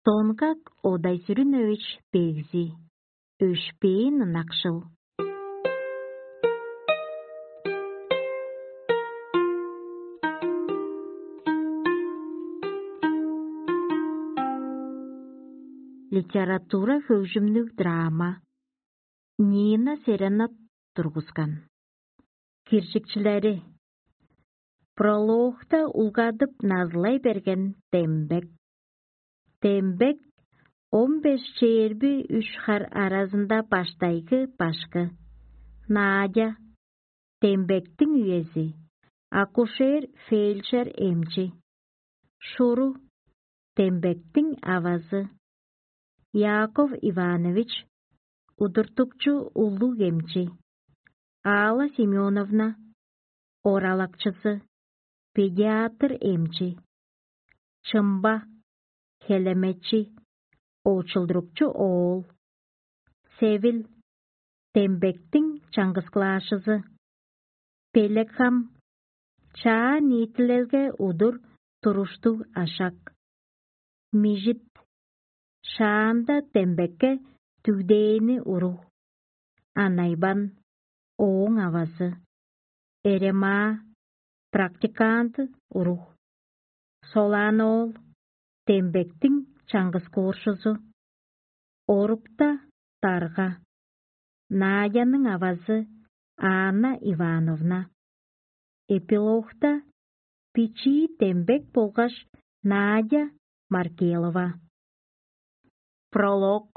Тонгак Одай Сүрүнөвич Бегзи. Өшпейін нақшыл. Литература хөгжүмнүк драма. Нина Серенат тургузган. Киршикчилери. Прологта улгадып назлай берген Тембек. Тембек 15 черби 3 хар аразында баштайгы башкы. Надя. Тембектин үйези. Акушер, фельдшер эмчи. Шуру. Тембектин авазы. Яков Иванович. Удуртукчу улу эмчи. Алла Семеновна. Оралакчысы. Педиатр эмчи. Чымба. Хелеметчи. Очылдырукчу оол. Севил. Тембектин чаңгысклашызы. Пелекхам. Чаа нийтилерге удур турушту ашак. Мижит. Шаанда Тембекке түгдейни уру. Анайбан. Оң авазы. Эрема. Практикант уру. Солан оол. Тембектин чаңгыскууршузу. Орукта Тарга. Надяның авазы Анна Ивановна. Эпилогта Пичи Тембек болгаш Надя Маркелова. Пролог.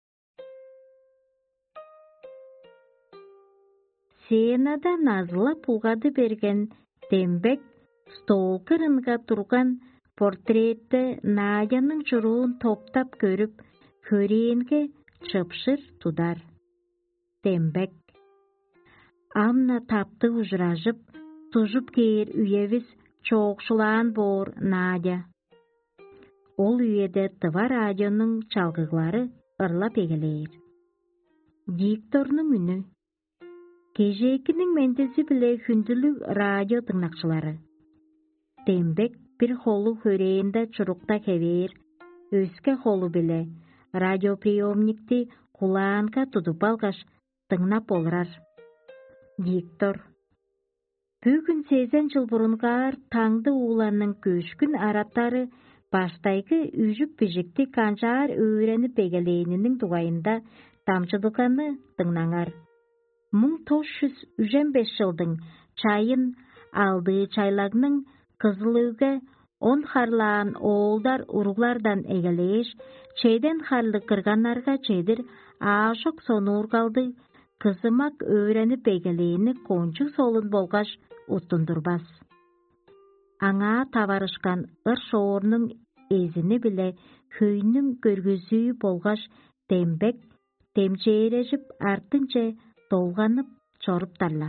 Сенада назлап улгады берген Тембек стол кырынга турган портретте Надяның чуруун топтап көрүп, көренге чыпшыр тудар. Тембек. Амна тапты ужражып, тужуп кээр үйебиз чоокшулаан боор Надя. Ол үйеде тыва радионың чалгыглары ырлап эгелээр. Дикторнун үнү. Кежекинин ментези биле хүндүлүк радио тыңнакчылары. Тембек бир холу хөрээндө чурукта кебээр, өскө холу биле радиоприемникти кулаанга тутуп алгаш тыңнап олрар. Диктор. Бүгүн 8 жыл бурунгаар таңды ууланын көшкүн араттары баштайгы үжүк бижикти канчаар өйрөнүп эгелээнинин тугайында тамчыдыканы тыңнаңар. 1935 жылдың чайын алdığı чайлагның кызылыгы 10 харлаан оолдар уруглардан эгелеш, чейден харлы кырганнарга чейдир аашок сонуургалды кызымак өйрөнүп эгелээни кончу солун болгаш уттундурбас. Аңа табарышкан ыр шоорнун эзини биле хүйнүн көргөзүү болгаш Тембек темчээрежип артынча толганып чоруптарлар.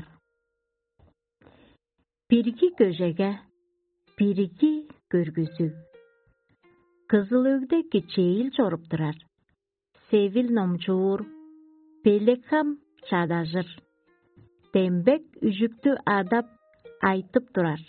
Бирги көжеге, бирги көргөзүү. Кызылөөгдө кичейил чоруп турар. Севил номчуур, Пелекхам чадажыр. Тембек үжүктү адап айтып турар.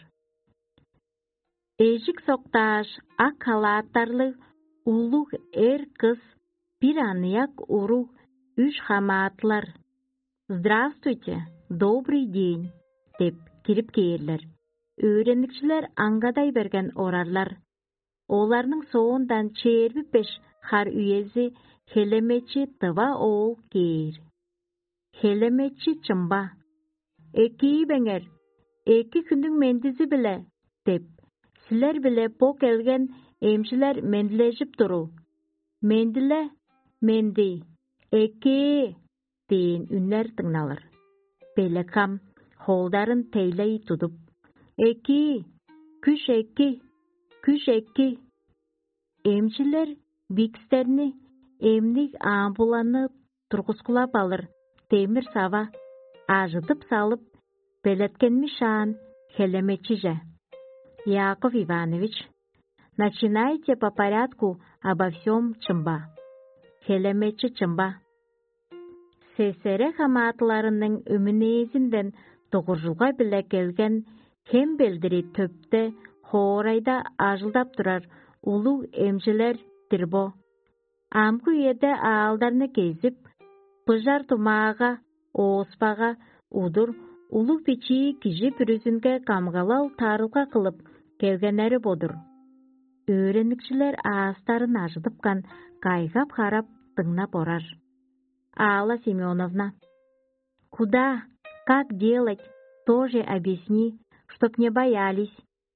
Эжик сокташ ак халааттарлы улуг эр кыз бир анияк уру 3 хамаатлар. Здравствуйте, добрый день, деп кирип кээрлер. Өйрөнүкчүлөр аңгадай берген орарлар. Оларның соондан чээрби 5 хар үйези хелеметчи тыва оол кээр. Хелеметчи чымба. Эки беңер, 2 күндүн мендизи биле, деп. Силер биле по келген эмчилер мендилежип туру. Мендиле, менди, 2 дейін үннер тыңналыр. Пелекам холдарын тейлей тудуп. 2, күш 2, күш 2. Эмчилер бикстерни эмник амбуланы тургускулап алыр. Темир сава ажытып салып, белеткенми шаан хелеметчиже. Яков Иванович, начинайте по порядку обо всем чымба. Хелеметчи чымба. ССР хамаатларының өмүнезинден 9 жылга биле келген кем белдири төптө хоорайда ажылдап турар улуу эмчилер тирбо. Амку еде аалдарны кезип, пыжар тумаага, ооспага, удур, улу печи кижи бүрүзүнге камгалал тарылга кылып келгенери бодур. Öğrenikçiler ağızların ажыдыпкан, кайгап харап тыңнап орар. Алла Семеновна. Куда? Как делать? Тоже объясни, чтоб не боялись.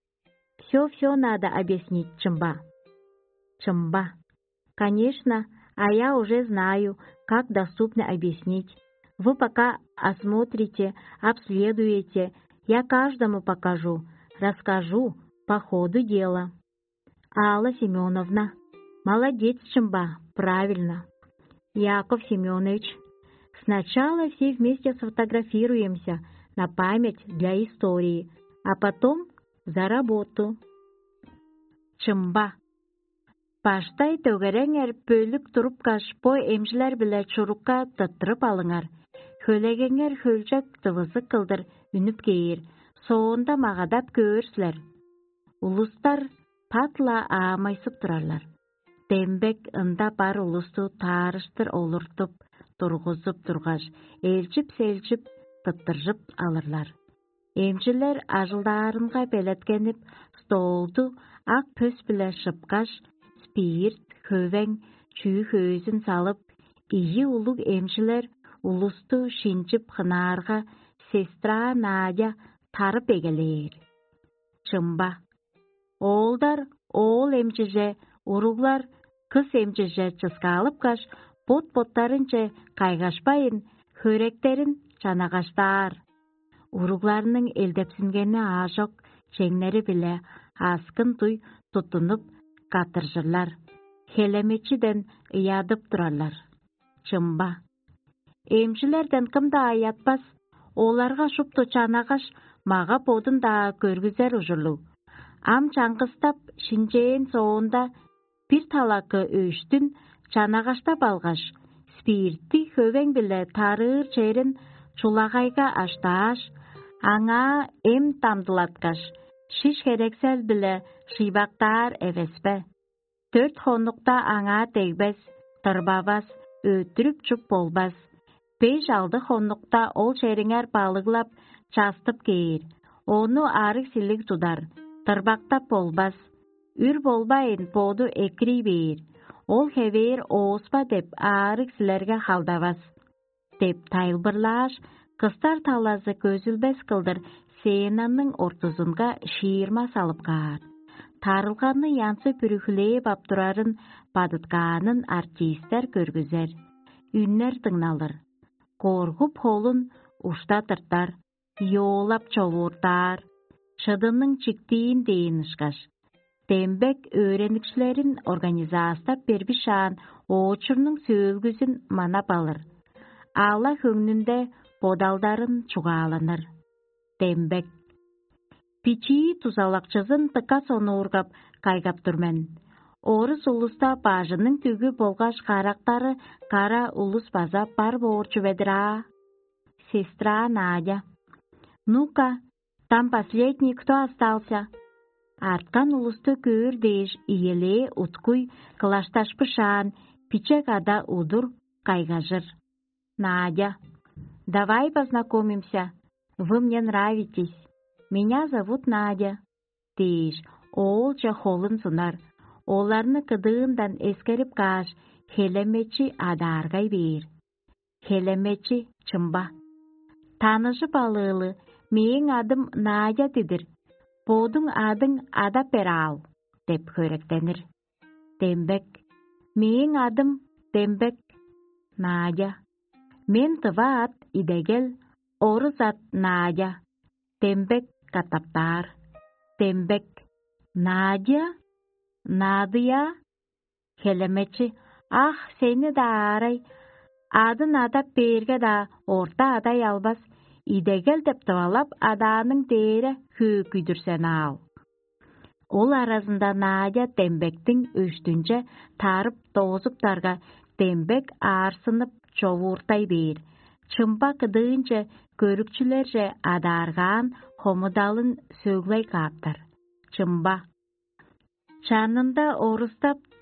Все надо объяснить, Чымба. Чымба. Конечно, а я уже знаю, как доступно объяснить. Вы пока осмотрите, обследуете, я каждому покажу, расскажу по ходу дела. Алла Семеновна. Молодец, Чымба, правильно. Яков Семенович. Сначала все вместе сфотографируемся на память для истории, а потом за работу. Чымба. Баштай төгереңер пөлік тұрып кашпой эмжілер біле чурукка тұттырып алыңар. Хөлегеңер хөлчек тывызы кылдыр үніп кейір. Соонда мағадап көрсілер. Улустар патла аамайсып тұрарлар. Дембек ында бар улусту таарыштыр олуртуп, тургузуп тургаш, элчип-селчип, тыттыржып алырлар. Эмчилер ажылдарынга белеткенип, столду ак пөс биле шыпкаш, спирт, хөвең, чүй көзүн салып, ийи улуг эмчилер улусту шинчип хынаарга сестра Надя тарып эгелээр. Чымба. Оолдар оол эмчиже, уруглар кыз эмчиже чыскалып каш, бот-боттарынче кайгашпайын, хөректерин чанагачтаар. Уругларының элдепсингени аажок, чеңнери биле аскын туй тутунуп катыржырлар. Хелемечиден ыядып турарлар. Чымба. Эмчилерден кымда аятпас, оларга шупту чанагаш, мага подун да көргүзер ужурлу. Ам чаңгыстап, шинчейин соонда бир талакы өштүн чанагаштап алгаш, спирти хөвең биле тарыр черин чулагайга аштааш, аңа эм тамдылаткаш, шиш херексел биле шыйбактаар эвеспе. 4 хонукта аңа тегбес, тырбабас, өттүрүп чуп болбас. 5-6 хонукта ол чериңер балыглап, частып кейир. Ону арык силик тудар. Тырбактап болбас, үр болбайын поду экри бейір. Ол хевейір ооспа деп арык силерге халдавас. Деп тайлбырлааш, кыстар талазы көзүлбес кылдыр сeenанның ортузунга шиирма салып каар. Тарылғаны янсы бүрүхлейіп аптурарын бадыткаанын артисттер көргүзер. Үннер тыңналыр. Коргуп холун уштатыртар, yoolap çovurtar. Şıdının çıktığın deyinişkaş. Demбек öğrenikçilerin organizastap berbişan oçurunun söylgüsün manap alır. Ağla höngünde podaldarın çuğalanır. Demбек. Piçi tuzalakçızın tıka sonu urgap kaygap durmen. Orus ulusta bajının tügü bolgaş karaktarı kara ulus baza par borçu vedra. Сестра Надя. Ну-ка, там последний, кто остался? Арткан улусты көр дейш, иеле, уткуй, калашташ пышан, пичек ада удур, кайгажыр. Надя. Давай познакомимся. Вы мне нравитесь. Меня зовут Надя. Дейш, олча холын сунар. Оларны кыдыындан эскерип каш, хелемечи адаргай бейір. Хелемечи Чымба. Tanışıp alığılı, meğin adım Nadya didir. Podun adın Ada Peral, dep hörektenir. Demбек. Meğin adım Demбек. Nadya. Men tıva at idegel, oruz at Nadya. Demбек kataptar. Demбек. Nadya? Nadia? Helemeçi. Ah seni da aray. Adın adap berge da orta aday albas. İdegel dep tıvalap adanın değeri höküdürsen al. Ol arasında Nadya Demбектің öştünce tarıp tozup Demбек arsınıp çovurtay beyir. Çımba kıdığınca körükçülerce adargan homudalın sögley kaptar. Çımba. Çanında orustap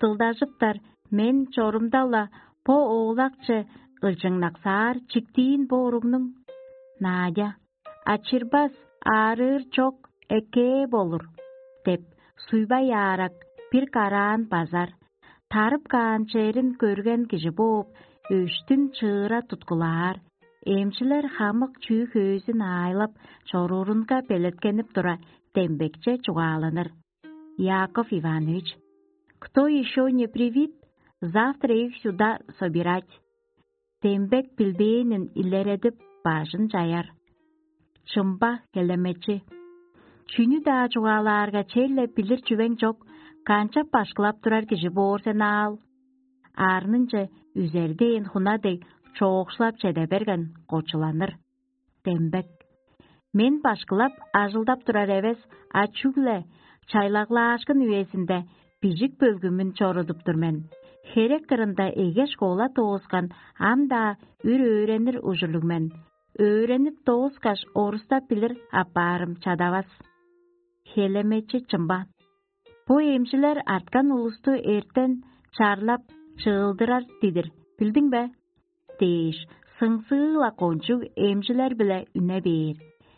тылдашыптар, мен чорумдала, по оğlakçı ылжыңнаксаар чиктиин бооругнуң. Надя, ачырбас, арыр чок, эке болур, деп суйбай аарак бир караан базар. Тарып каанчерин көрген киши бооп, өштүн чыыра туткулаар. Эмчилер хамык чүйүк өзүн айлап, чорурунга белеткенип тура, Тембекче чугааланыр. Яков Иванович, кто еще не привит, завтра их сюда собирать. Тембек билбейинин илередип башын жаяр. Чымба келемечи. Чүнү да чугаалаарга челле билир жүбең жок, канча башкылап турар киши боорсен аал. Арнынча үзердейин хунадей чоокшулап чеде берген кочуланыр. Тембек, мен башкылап ажылдап турар эбес, ачугле чайлаглаашкын үйесинде бижик бөлгүмүн чорудуптур мен. Херек кырында эге школа тоозган, амда үр өөренир ужурлугмен. Өөренип тоозгаш орустап билир аппаарым чадабас. Хелемечи чымба. Бу эмчилер арткан улусту эртен чарлап чыылдырар дидир, билдиң бе? Дейиш, сыңсыыла кончуг эмчилер биле үне бээр.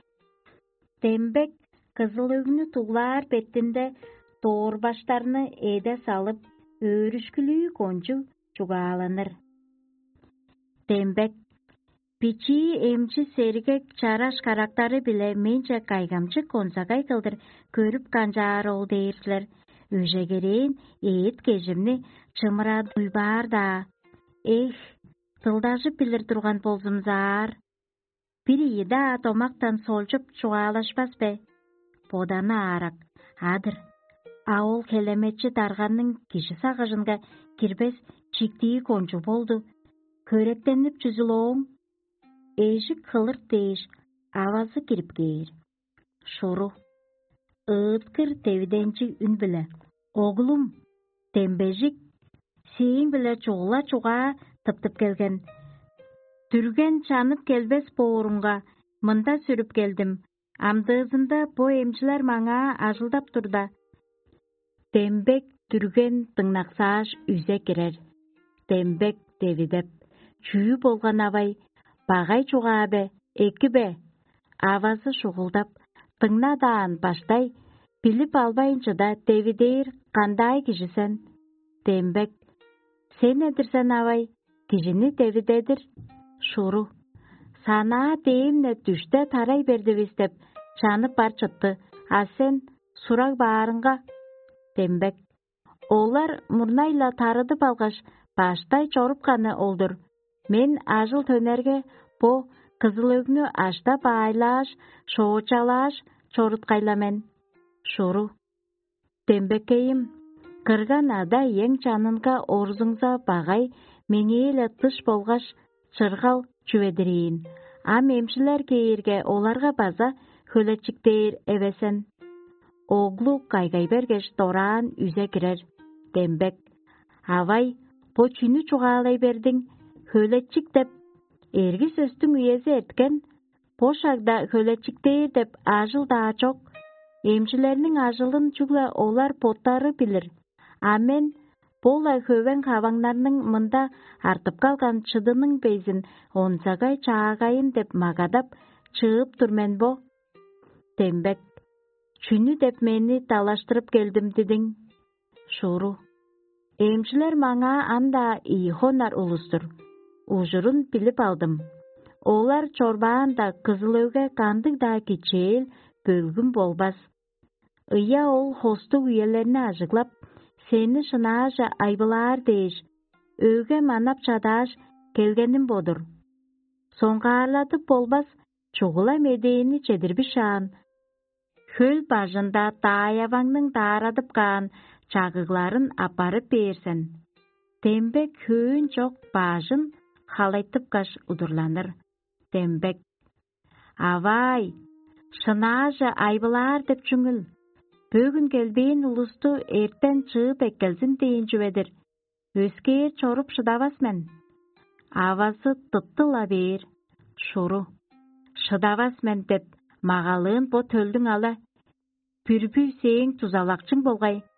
Тембек кызыл өгүнү туглаар беттинде тоорбаштарны эде салып, өөрүшкүлүү кончуг чугааланыр. Тембек, пичи эмчи сергек чараш карактары биле менче кайгамчы консагай кылдыр көрүп канжаар ол дейирсилер. Өжегерейин эет кежимни чымыра дуйбаар да. Эх, тылдашып билир турган болсумзаар. Бири да томактан солчуп чугаалашпас бе? Боданы арак, адыр. Ауыл келеметчи тарганның киши сагыжынга кирбес чиктии кончу болду. Көректенип жүзүлөөң. Эшик кылыр дейиш, авазы кирип кээр. Шуру. Ыыткыр тебиденчи үн биле. Оглум, тембежик, сейин биле чугула тыптып келген. Түрген чанып келбес боорунга, мында сүрүп келдим. Амдыызында бо эмчилер маңа ажылдап турда. Тембек түрген тыңнаксааш үзе кирер. Тембек тебидеп, чүйү болган абай, багай чугаабе, эки бе? Авазы шугулдап, тыңнадаан баштай, билип албайынчы да тебидейир кандай кишисен? Тембек, сен эдирсен абай, кишини тебидедир. Шуру, санаа дейимне түштө тарай бердибиз деп чанып бар чытты, а сен сурак баарынга? Тембек, олар мурнайла тарыдып алгаш, баштай чоруп каны олдур. Мен ажыл төнерге бо кызыл өгнү аштап айлааш, шоочалааш чоруткайламен. Шуру, Тембекейим, кырган ада ең чанынга орзуңза багай меңейле тыш болгаш чыргал чүведирейин. Ам эмчилер кейирге оларга база хөлечиктейир эбесен. Оглу кайгай бергеш тораан үзе кирер. Тембек, авай, бо чүнү чугаалай бердиң, хөлечик деп. Эрги сөстүң үйези эткен, пошагда хөлечиктейир деп ажыл да чок. Эмчилернин ажылын чугла олар поттары билир. Амен, болай хөвен хаваңнарның мында артып калган чыдының бейзин онсагай чаагайын деп магадап чыып турмен бо. Тембек, чүнү деп мени талаштырып келдим дедиң. Шуру, эмчилер маңа анда ийхонар улустур. Ужурун билип алдым. Олар чорбаанда кызыл өге кандык да кичээл бөлгүн болбас. Ыя ол хосту үйелерine ажыклап, сени шынаажа айбылаар дейиш, өге манап чадааш келгеним бодур. Соңгаарлатып болбас, чугула медейини чедирбишаан. Хөл бажында тааябаңның таарадып каан чагыгларын апарып берсен. Тембек хөөн чок бажын халайтып каш удурланыр. Тембек, авай, шынаажа айбылаар деп чүңүл. Бөгүн келбейин улусту эртен чыып эккелсин дейин жүбедир. Өскээр чоруп шыдабас мен. Авасы тыттыла бээр. Шуру, шыдабас мен деп магалыын бо төлдүң ала. Пүрбү сээң тузалакчың болгай.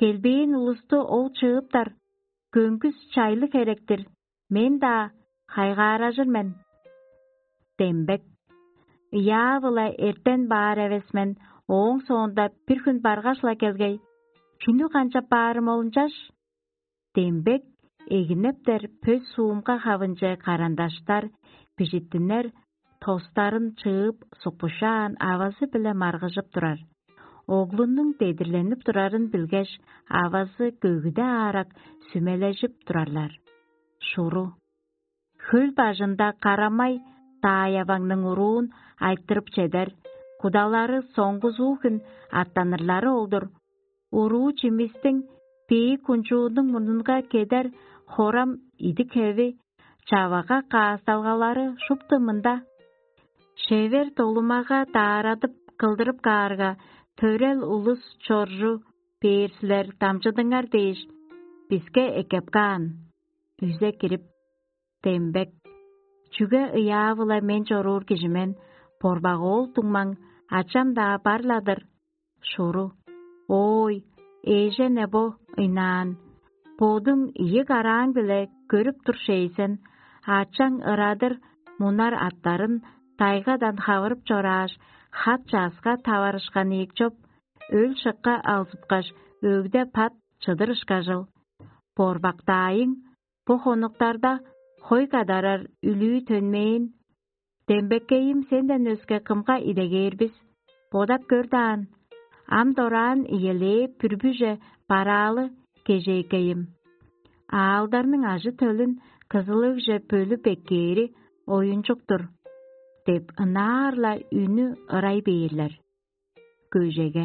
Келбейин улусту ол чыгыптар. Көңкүс чайлы керектир. Мен да хайгара жүрмен. Дембек. Ябыла эртен баар эвесмен. Оң соонда бир күн баргашла келгей. Күнү канча баарым олунчаш? Дембек эгинептер пөз суумка хавынчы карандаштар, пижиттинер тостарын чыып сукпушаан авазы биле маргыжып турар. Оглунун дедирленип турарын билгеш, авазы көгүдө аарак сүмележип турарлар. Шуру. Хөл бажында карамай тааябаңдын уруун айттырып чедер. Кудалары соңгузуу күн аттанырлары олдур. Уруу чимистин пейи кунчуунун мурнунга кедер хорам идик эви, чабага каасталгалары шупты мында. Шевер толумага тааратып кылдырып каарга, төрел улус чоржу, персилер тамчыдыңар дейиш. Бизге экепкаан. Үзе кирип. Дембек. Чүге ыябыла мен чоруур кижимен, порбагол туңмаң, ачам да барладыр. Шуру. Ой, эже небо ыйнаан. Подуң ийи караң биле көрүп тур шейсен. Ачаң ырадыр мунар аттарын тайгадан хавырып чорааш, хат жазга табарышкан ийикчоп, өл шыкка алсыпкаш, өгде пат чыдырышка жыл. Порбактайың, похонуктарда хой кадарар үлүү төнмейин. Дембеккейим сенден өскө кымга идегербиз. Бодап көрдаан. Ам дораан иелеп пүрбүже параалы кежейкейим. Аалдарның ажы төлүн кызылык же пөлү беккери оюнчуктур. Деп ынаарла үнү ырай бейерлер. Көжеге.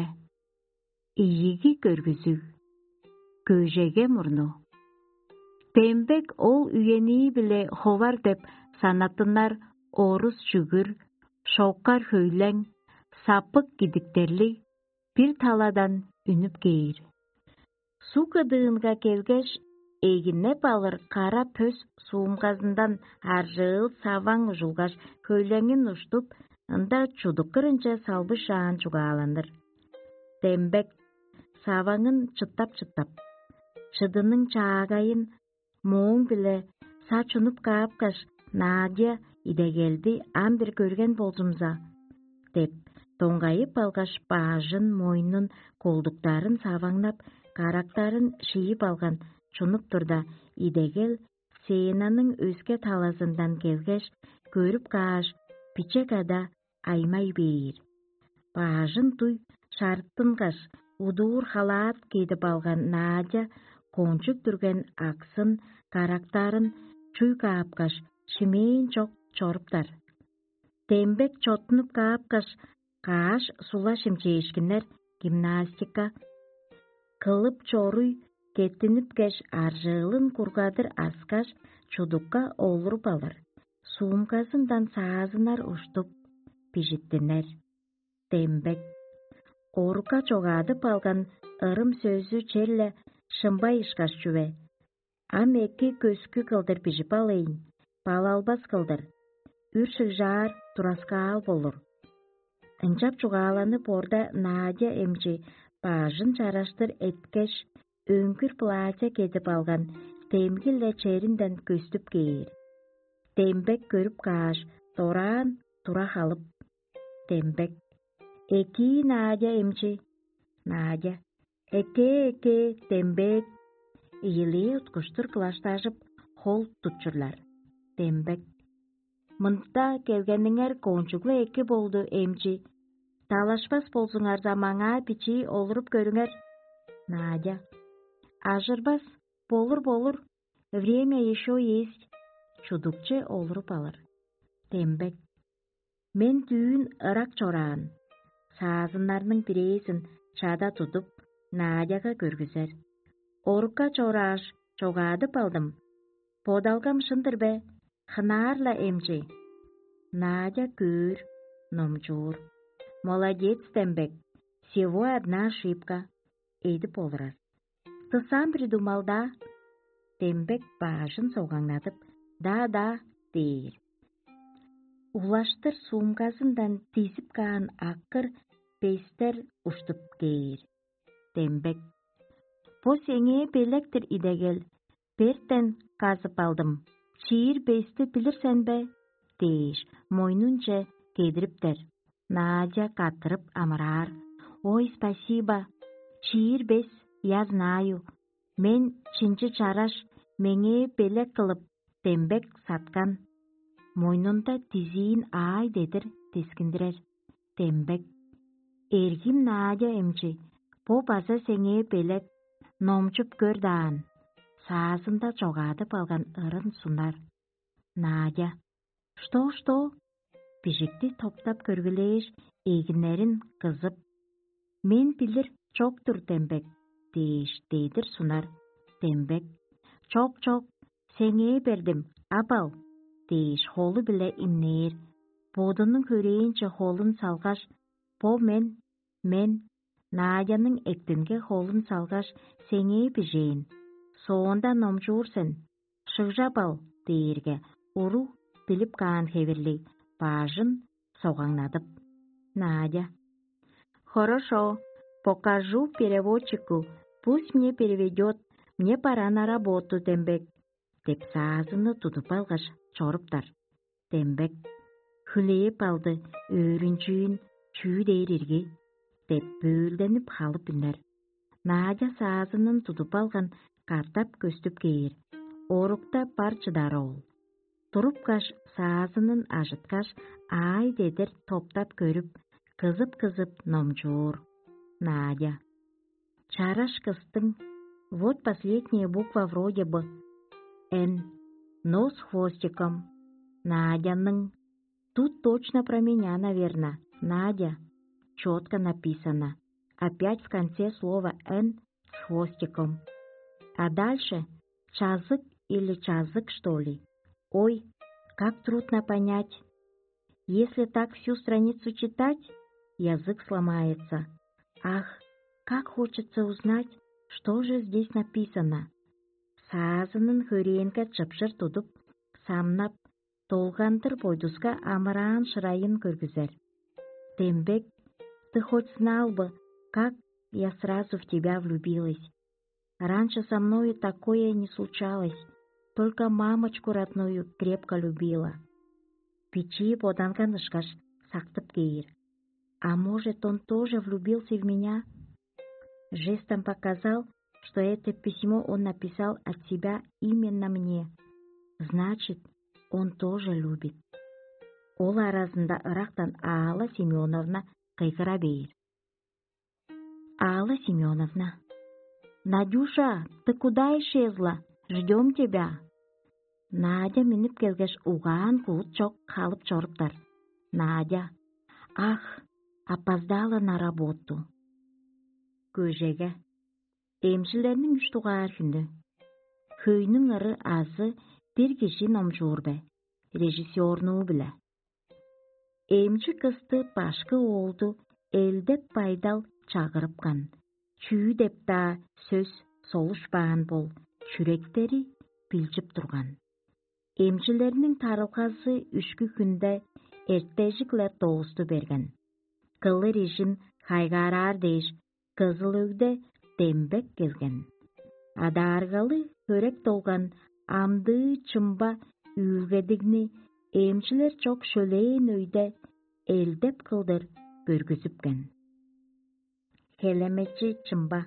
Ийиги көргүзүү. Көжеге мурну. Дембек ол үйени биле ховар деп санатынар орус жүгүр, шоуккар хөйлең, сапык гидиктерли бир таладан үнүп кейир. Су кыдыынга келгеш, эгинеп алыр кара пөз суумказындан аржыл саваң ужулгаш хөйлеңин уштуп, ында чудук кырынча салбышаан чугааланыр. Дембек саваңын чыттап-чыттап, чыдынын чаагайын моң биле сачунуп каапкаш, Надя идегелди ам бир көрген болжумза, деп тоңгайып алгаш баажын мойнун колдуктарын саваңнап, карактарын шийип алган чунуп турда идегел Сeenаның өзге таласындан келгеш, көрүп кааш пичекада аймай бейир. Баажын туй шарттынгаш удуур халаат кийип алган Надя кончук түрген аксын, карактарын чуй каапкаш, шимейин чок чоруптар. Дембек чотунуп каапкаш, кааш сула шимчейишкинер гимнастика кылып чоруй кеттинип кеш аржыылын кургадыр аскаш чудукка олуруп алыр. Суумкасындан саазынар уштуп пижиттинер. Дембек орука чогадып алган ырым сөзү челле шымбай ишкаш чүбе. Ам эки көскү кылдыр пижип алайын, бала албас кылдыр. Үршүк жаар тураскаал болур. Ынчап чугааланып орда Надя эмчи баажын чараштыр эткеш, өңкүр платье кетип алган, темгилле черинден көстүп кейир. Дембек көрүп кааш, тораан тура халып. Дембек. Эки Надя эмчи. Надя. Эке, Дембек. Ийилээ уткуштур классташып, хол тутчурлар. Дембек. Мында келгениңер кончуглу эки болду эмчи. Талашпас болсуңарда маңа пичи олуруп көрүңер. Надя. Ажырбас, болур. Время еще есть. Чудукче олуруп алыр. Дембек. Мен түйүн ырак чораан. Саазынарның бирээсин чада тутуп, Надяга көргүзер. Орукка чорааш, чогадып алдым. Подалгам шындыр бе, хынаарла эмчи. Надя көр, номчур. Молодец, Дембек. Всего одна ошибка. Эйдип олурар. Ты сам придумал, да? Дембек баашын соғаңнатып, да, дейір. Улаштыр сумкасындан тизип каан аккыр пейстер уштуп кейир. Дембек. По сеңе белектір идегел. Берттен казып алдым. Чиир бесті білірсен бе? Дейш, мойнунча кедіриптер. Надя катырып амырар. Ой, спасибо. Чиир бес, я знаю. Мен чинчи чараш меңе белек кылып тембек саткан. Мойнунда тизиин ай дедір тескіндірер. Тембек. Эргим Надя эмчи. По база сеңе белек. Номчуп көрдаан. Саазында жоғадып алған ырын сунар. Надя. Что? Бижикти топтап көргілеш, егінерін қызып. Мен білір чоктур тембек. Дейш, дейдір сунар. Тембек. Чок, сеңе бердім, апал. Дейш, холу біле имнейір. Бодының көрейінче холын салғаш. По мен. Надяның әктінге холын салғаш сеңе бежейін. Соонда номжуурсен. Шықжапал, дейірге. Уру біліп каан хеверлей. Бажын соғаңнадып. Надя. Хорошо. Покажу переводчику. Пусть мне переведет. Мне пора на работу, Тембек. Деп саазыны тутуп алғаш чорыптар. Тембек. Хүлейіп алды. Өрінчүйін чүй дейірерге. Деп бөлденіп қалып үнер. Надя саазынын тутуп алған картап көстіп кейір. Орукта парчыдар ол. Турупкаш саазынын ажыткаш ай дедір топтап көріп, кызып номчур. Надя. Чараш кыстың. Вот последняя буква вроде бы. Н. Но с хвостиком. Надяның. Тут точно про меня, наверное. Надя. Четко написано. Опять в конце слова «н» с хвостиком. А дальше чазык или чазык, что ли? Ой, как трудно понять. Если так всю страницу читать, язык сломается. Ах, как хочется узнать, что же здесь написано. Саазынын хөрейінгі чыпшыр тудып, самнап, толғандыр бойдузга амыраан шырайын көргізер. Тембек, ты хоть знал бы, как я сразу в тебя влюбилась. Раньше со мною такое не случалось, только мамочку родную крепко любила. Печи поданған ышкаш сақтып кейір. А может, он тоже влюбился в меня? Жестом показал, что это письмо он написал от себя именно мне. Значит, он тоже любит. Ол арасында ырақтан Алла Семеновна қайғыра бейір. Алла Семеновна. Надюша, ты куда исчезла? Ждем тебя. Надя миніп келгеш уған куыт жоқ қалып чорыптар. Надя. Ах, опоздала на работу. Көжеге. Эмшілерінің үштуғар күнді. Хүйнің ыры азы bir kişi nomjurbe. Rejissörnüğü bile. Emçi kızdı başka oldu. Eldep paydal çağırıpkan. Çüy dep da söz soluşpağın bol. Çürekteri bilcip durgan. Emçilerinin tarılğası üçkü günde ertejikler doğustu bergen. Kılı rejim haygarar deyiş. Kızıl ögde Temбек келген. Адаргалы көрек толған амды чымба үлгедігні емшілер чок шөлейін өйде элдеп кылдыр көргізіпкен. Хелеметчі чымба.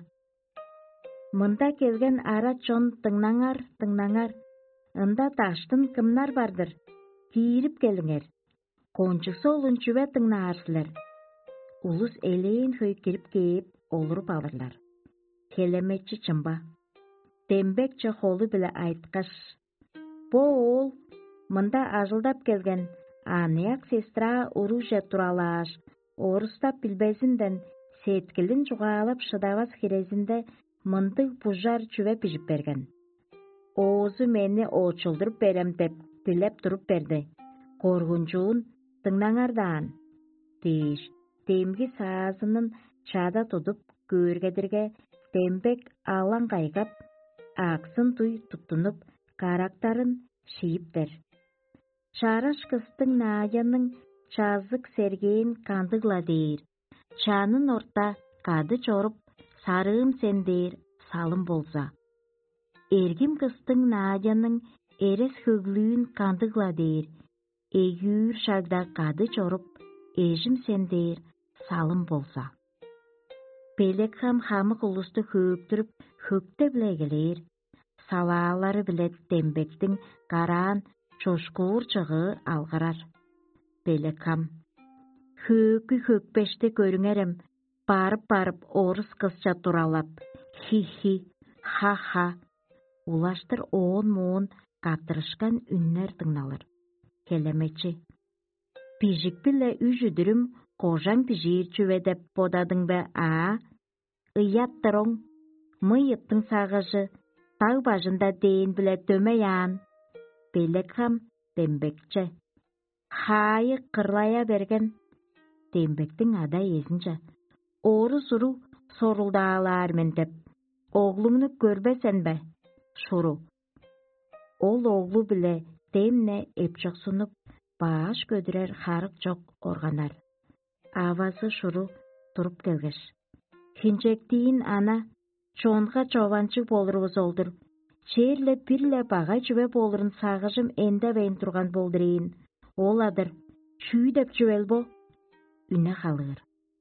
Мында келген ара чон тыңнаңар. Ында таштын кымнар бардыр. Киіріп келіңер. Кончысы олын чүве тыңнаарсылар. Улус элейін хөй кіріп кейіп олырып алырлар. Хелеметчі чымба. Тембекче холу біле айткаш. Бо ол, мында ажылдап келген, анияк сестра уруже туралаш, орыстап билбезінден, сеткілін жуғалап шыдавас хирезінде мындық пужар чүве пижіп берген. Оозу мені очылдырып берем деп тілеп тұрып берді. Коргунчуун тыңнаңардан. Дейш, темги саазынын чада тұдып көргедірге Тембек алан қайгап, ақсын туй тұттынып, карактарын шейіптер. Шараш кыстың Надяның чазык сергейін кандыгла дейір. Чанын орта кады чорып, сарым сен дейір, салым болса. Эргим кыстың Надяның эрес хөглүүн кандыгла дейір. Эгүүр шагда кады чоруп, эжим сен дейір салым болса. Пелек хамық ұлысты хөктіріп, хөкте білегелер. Салалары білет Тембектің қаран чошкуыр чығы алғырар. Пелек хам. Хөкпешті көріңерім, барып орыс қысча туралап. Хи-хи, ха-ха. Улаштыр оон-моон каптырышкан үннер тыңналыр. Келеметші. Пижік біле үжүдірім қожаң пижир чүведеп бодадың бе, а? Ыяттырың, мыйыттың сағыжы, тау бажында дейін біле төмейян. Пелек хам Тембекче. Хайы қырлая берген. Тембектің ада езінче. Оры-сұру сорулдағалар мен деп. Оғлыңны көрбесен бе? Шуру. Ол оғлу біле темне епчық сұнып, баш көдірер харық жоқ орғанар. Авазы шуру тұрып келгеш. Хинчектейін ана, чонға чованчы болырыз олдыр. Черле пирле баға жүве болырын сағыжым энде бейін тұрған болдырейін. Оладыр, чүй деп жүвел бо? Үне қалығыр.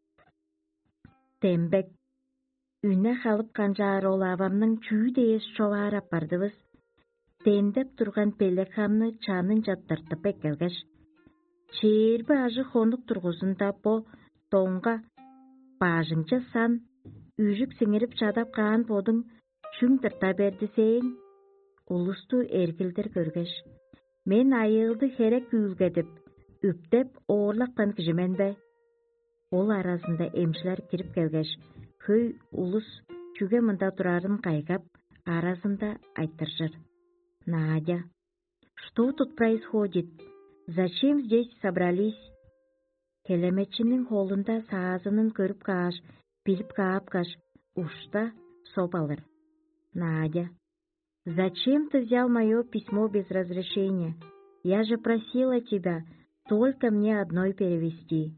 Тембек. Үне қалып қанжар ол авамның чүй дейіз човар апардывыз. Тендеп тұрған Пелек хамны чанын жаттыртып екелгеш. Чербі ажы қонық тұрғызында бо тоңға бажыңча сан, үйжік сіңіріп жадап қаған бодың чүң тырта берді сейін. Улысту эркілдер көргеш. Мен айылды херек күйілгедіп, үптеп оғырлақтан кіжімен бе. Ол арасында емшілер кіріп келгеш, хөй улыс чүге мында тұрарын қайгап, арасында айттыржыр. Надя, что тут происходит? Зачем здесь собрались? Келеметчінің холында сағазының көріп қаш, біліп қап-қаш, ұшта соп алыр. Надя, зачем ты взял мое письмо без разрешения? Я же просила тебя только мне одной перевести.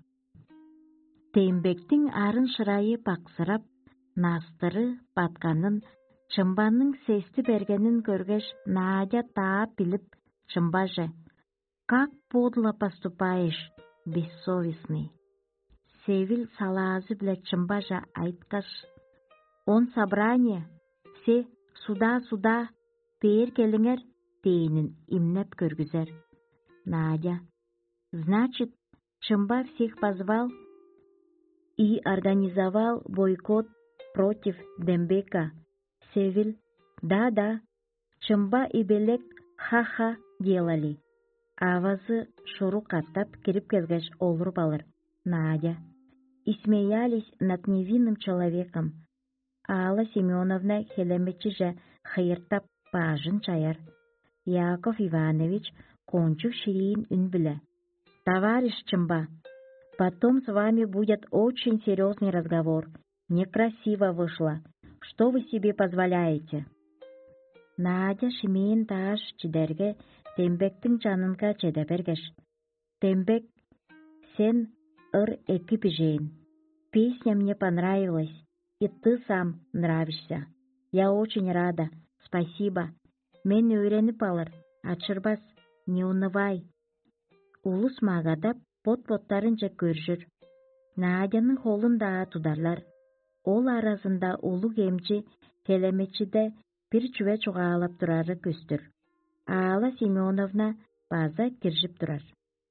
Тембектің арын шырайы пақсырап, настыры батқанын, Чымбаның сесті бергенін көргеш, Надя таап біліп, Чымба же, как подло поступаешь, бессовестный. Севил салазы біле Чымба же айткаш. Он собрание, все суда, пейір келіңер, дейінін имнеп көргізер. Надя, значит, Чымба всех позвал и организовал бойкот против Дембека. Севил, да, Чымба и Белек ха-ха делали. Авазы шуру қаттап кіріп келгеш олыр балыр. Надя. И смеялись над невинным человеком. Алла Семеновна хелеметчі же хыйыртап бажын чаяр. Яков Иванович кончу ширин үн біле. Товарищ Чымба, потом с вами будет очень серьезный разговор. Некрасиво вышло. Что вы себе позволяете? Надя шимейін таш чидерге Тембектің жанынға чеде бергеш. Тембек, сен эки пижейін. Песня мне понравилась, и ты сам нравишься. Я очень рада. Спасибо. Мен үйреніп алыр. Ачырбас, не унывай. Улус мағадап бот-боттарынча көржір. Надяның холында тударлар. Ол арасында улуг емчи келеметчиде bir чүве чуғалап тұрары көстір. Алла Семеновна база кіржіп тұрар.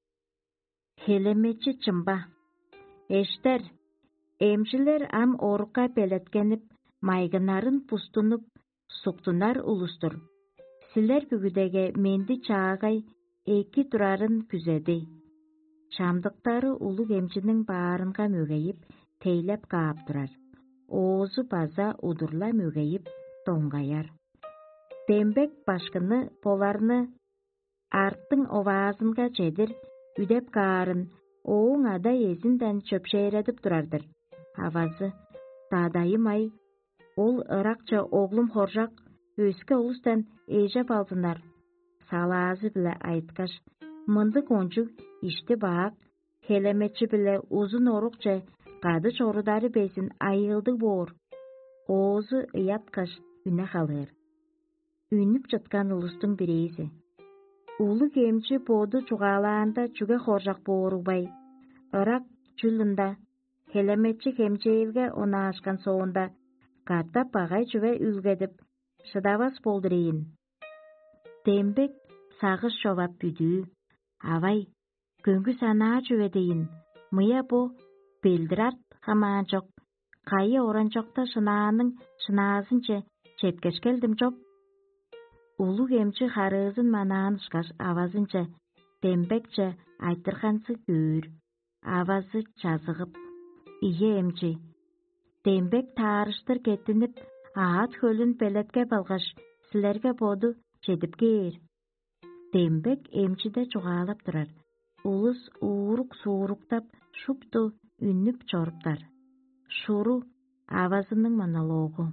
Келеметчи Чымба. Эштер, эмчилер ам орқа пелеткеніп, майгынарын пустынып, суқтынар улустур. Сілер бүгідеге менді чағай эки тұрарын күзеді. Шамдықтары улуг эмчінің барынға мөгейіп, тейлеп қаап тұрар. Оозу база удурла мөгейіп, тоңғаяр. Тембек башқыны поларны арттың овазынға чедір, үдеп қарын, оң ада езінден чөпшейредіп тұрардыр. Авазы, тадайым ай, ол ырақча оғлым хоржақ, өскі ұлыстан ежеп алдынар. Салазы біле айткаш, мынды кончук ішті бақ, келеметчі біле uzun орықча қады чорудары бесін айылды бор. оозу ыяткаш үне халыр. Үнүп жаткан улустун бирээси. Улуг эмчи боду чугаалаанда чүге хоржак боорубай. Ырак чүлында, хелеметчи хемчейлге онаашкан соонда, карта пагай чүве үлгедип, шыдабас болдырейин. Тембек сагыш шовап бүдүү. Авай, көңгү санаа чүве дейин. Мыя бу белдирарт хамаан жок. Кайы оранчокта шынааның шынаасынче четкеш келдим жоп. Улуг эмчи харыызын манаанышкаш авазынче, тембекче айтырхансы күүр. Авазы чазыгып. Ие эмчи. Тембек таарыштыр кеттинип, аат хөлүн пелетке балгаш, силерге боду чедип кээр. Тембек эмчиде чугаалап турар. Улус уурук сууруктап, шупту үннүп чоруптар. Шуру авазынын монологу.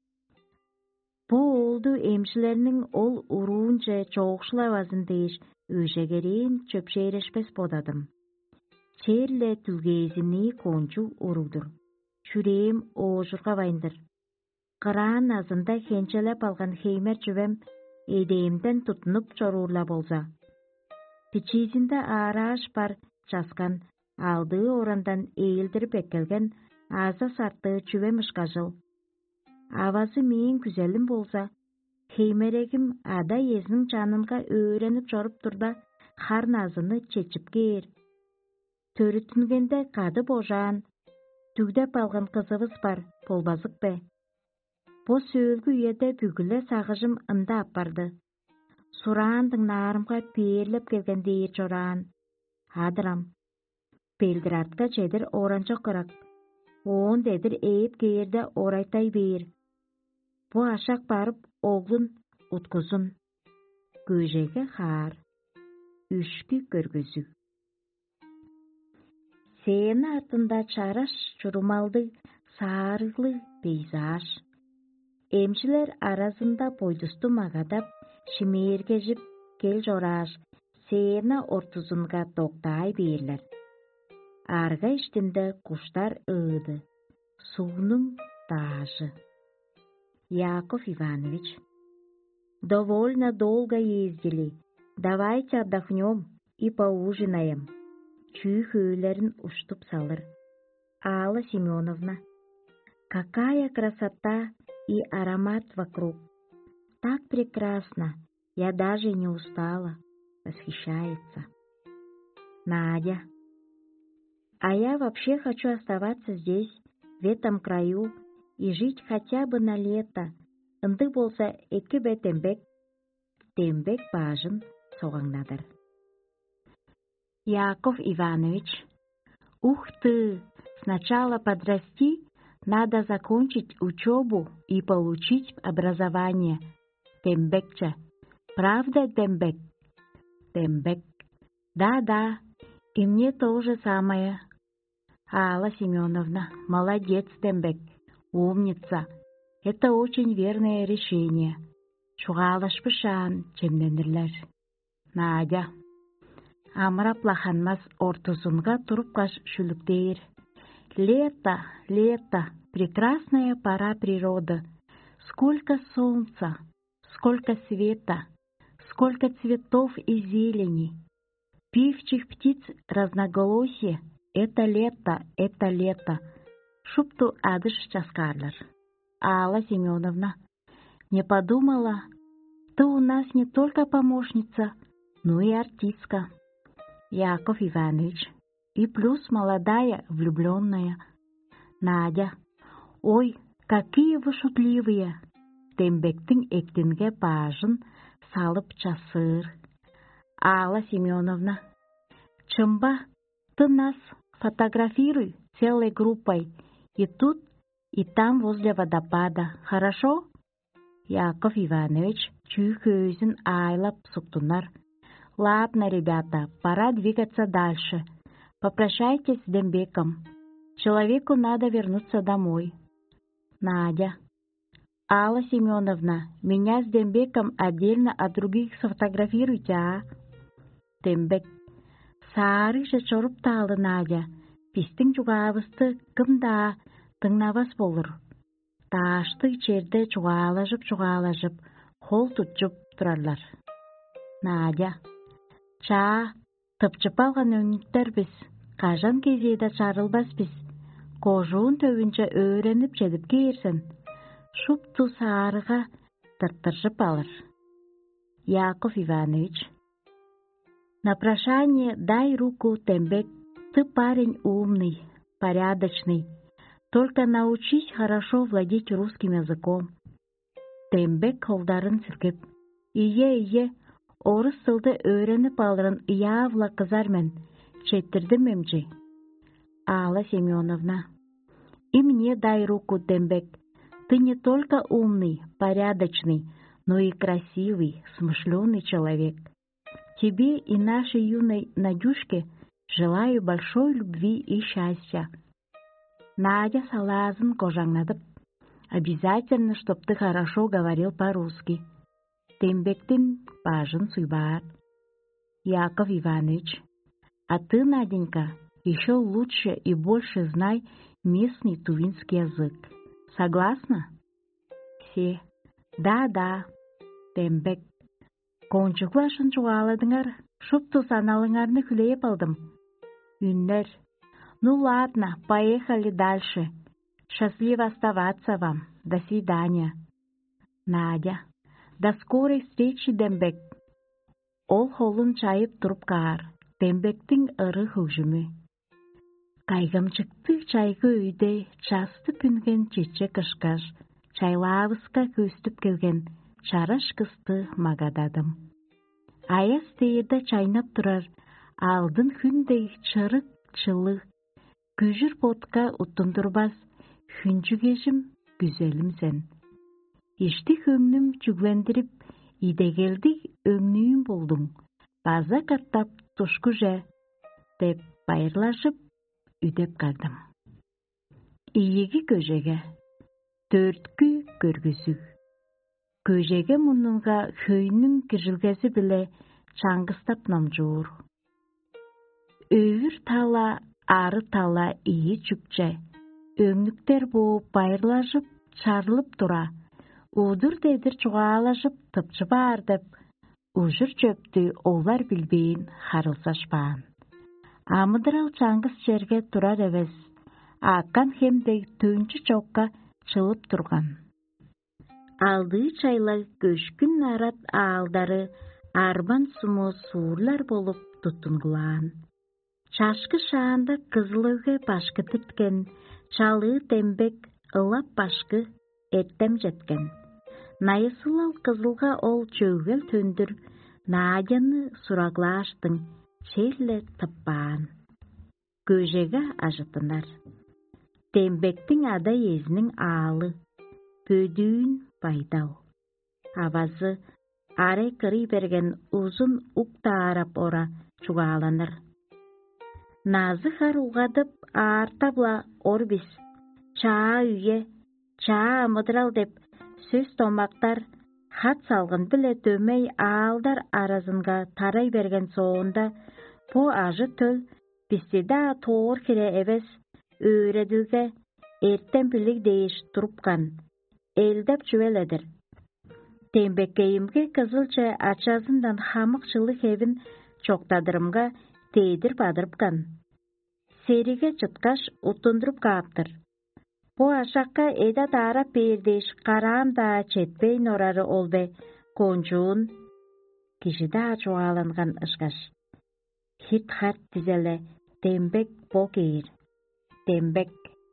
Бу олду эмчилеринин ол уруунче чоокшул авазын дейиш өжегерейин чөпшейрешпес бодадым. Черле түлгейзини кончу урудур. Чүрейим оожурга байындыр. Кыраан азында хенчелеп алган хеймер чүвем эдейимден тутунуп чорурла болза. Пичизинде аарааш бар часкан, алдыы орандан эйилдирип эккелген аза сарты чүвем ышкажыл. Авазы мейин күзелим болса, хеймерегим ада езнің жанынға өөреніп жорып турда харназыны чечип кээр. Төрүтүнгенде кады божаан, түгдеп алган кызыбыз бар, болбазык бе. Бо сөөлгү үйеде бүгүле сагыжым ында аппарды. Сураандың наарымға пээрлеп келген дейір жораан. Адырам. Белградка чедир оранчок кырак. Оон дедир ээп кээрде орайтай бээр. Бу ашак барып оглун уткузун. Көжеге хаар. Үшкү көргөзү. Сээни артында чараш чурумалды саарыглы пейзаж. Эмчилер арасында бойдусту магадап, шимээргежип кел жорааш, сээни ортузунга токтай бээрлер. Арга иштинде куштар ыыды. Суунун таажы. Яков Иванович. Довольно долго ездили. Давайте отдохнем и поужинаем. Чүй хөйлерин уштуп салыр. Алла Семеновна. Какая красота и аромат вокруг. Так прекрасно. Я даже не устала. Восхищается. Надя. А я вообще хочу оставаться здесь, в этом краю, и жить хотя бы на лето. Ынды болса эки бе тембек. Тембек бажын соғаңнадыр. Яков Иванович. Ух ты! Сначала подрасти, надо закончить учебу и получить образование. Тембекче. Правда, Тембек? Тембек. Да, и мне то же самое. Алла Семеновна, молодец, Тембек. Умница. Это очень верное решение. Шуғалашпышан чемненерлер. Надя. Амраплаханмас ортусунга турупкаш шүліктейр. Лето, прекрасная пора природы. Сколько солнца, сколько света, сколько цветов и зелени. Певчих птиц разноголосие. Это лето. Шупту адыш часкарлар. Алла Семеновна, не подумала, ты у нас не только помощница, но и артистка. Яков Иванович. И плюс молодая, влюбленная. Надя. Ой, какие вы шутливые. Тембектің эктинге бажын салып часыр. Алла Семеновна. Чымба, ты нас фотографируй целой группой. И тут, и там возле водопада. Хорошо? Яков Иванович чүй көзін айлап суктунар. Ладно, ребята, пора двигаться дальше. Попрощайтесь с Дембеком. Человеку надо вернуться домой. Надя. Алла Семеновна, меня с Дембеком отдельно от других сфотографируйте, а? Дембек. Сары же чорыпталы, Надя. Пистің жуғавысты кымда тыңнавас болыр. таашты черде чугаалажып, хол тутчуп турарлар. Надя, чаа, тыпчып алган өңүттер біз, кажан кезейда чарылбас біз, кожуун төвүнчө өөренип жедип киирсен, шупту саарыга тыртыржып алыр. Яков Иванович. На прошание дай руку, Тембек, ты парень умный, порядочный, только научись хорошо владеть русским языком. Тембек колдарын сілкіп, ие, орыс тылды өйреніп алырын иявла қызармен, четтірдім емчі. Алла Семеновна. И мне дай руку, Тембек, ты не только умный, порядочный, но и красивый, смышленый человек. Тебе и нашей юной Надюшке желаю большой любви и счастья. Надя салазын кожаңнадып, обязательно, чтоб ты хорошо говорил по-русски. Тембектин бажын суйбар. Яков Иванович, а ты, Наденька, еще лучше и больше знай местный тувинский язык. Согласна? Все. Да. Тембек. Кончуклашын чугаладыңар, шупту саналыңарны күлейіп алдым. Үннер. Ну ладно, поехали дальше. Счастливо оставаться вам. До свидания. Надя. До скорой встречи, Тембек. Ол холын чайып тұрып қаар. Тембектің ыры хужымы. Кайгамчыкты чайгы өйде часты пүнген чече кышкаш, чайлавыска көстіп келген чараш кысты магададым. Аяз тейірді чайнап тұрар, алдын хүндей чырык чылы, күжір ботка ұттындырбас, хүнчүгежім güzelim sen. Ишти көңнім чүглендіріп, идегелді өңнүйім болдың, база каттап тұшку жә, деп байырлашып, үдеп қалдым. Иеги көжеге, төрткү көргүзүг. Көжеге мұныңға хүйнің кіржилгесі біле чаңғыстап намжуыр. Өвір тала, ары тала ие чүкче, өңніктер болып байырлашып, чарылып тұра, удыр дедір чуғалашып тыпчы бар деп, ұжыр чөпті олар білбейін харылсашпаан. Амыдырал чаңғыс жерге тұрар әвес, аққан хемдей төнчі чоққа чылып тұрған. Алды чайлар көшкін нарат аалдары арбан суму суурлар болып тұттынгылан. Чашкы шаанда кызылыға башкы тіткен, чалы Тембек ылап башкы эртем жеткен. Найысылал кызылға ол чөгел төндір, Надяны сураглаштың, черле тыппаан. Көжеге ажытынар. Тембектің ада езінің аалы, пөдүүн байдал. Авазы аре кырый берген узун уктаарап ора чугааланыр. Назы харугадып аартабла орбис, чаа үйе, чаа амыдырал деп сөз томактар хат салгын биле төмей аалдар аразынга тарай берген соонда по ажы төл бистеда тоор хире эбес өйредүүгө эртен билик дейиш турупкан. Элдеп чүвеледір. Тембеккейімге кызылча ачазындан хамықчылы хевін чоқтадырымға тейдір бадырыпкан. Сериге чыткаш ұттындырып қаптыр. По ашаққа эда тара пердеш қарам да четпейн орары олбе кончуун кишида чуаланған ышкаш. Хит-харт тизеле Тембек покейір. Тембек.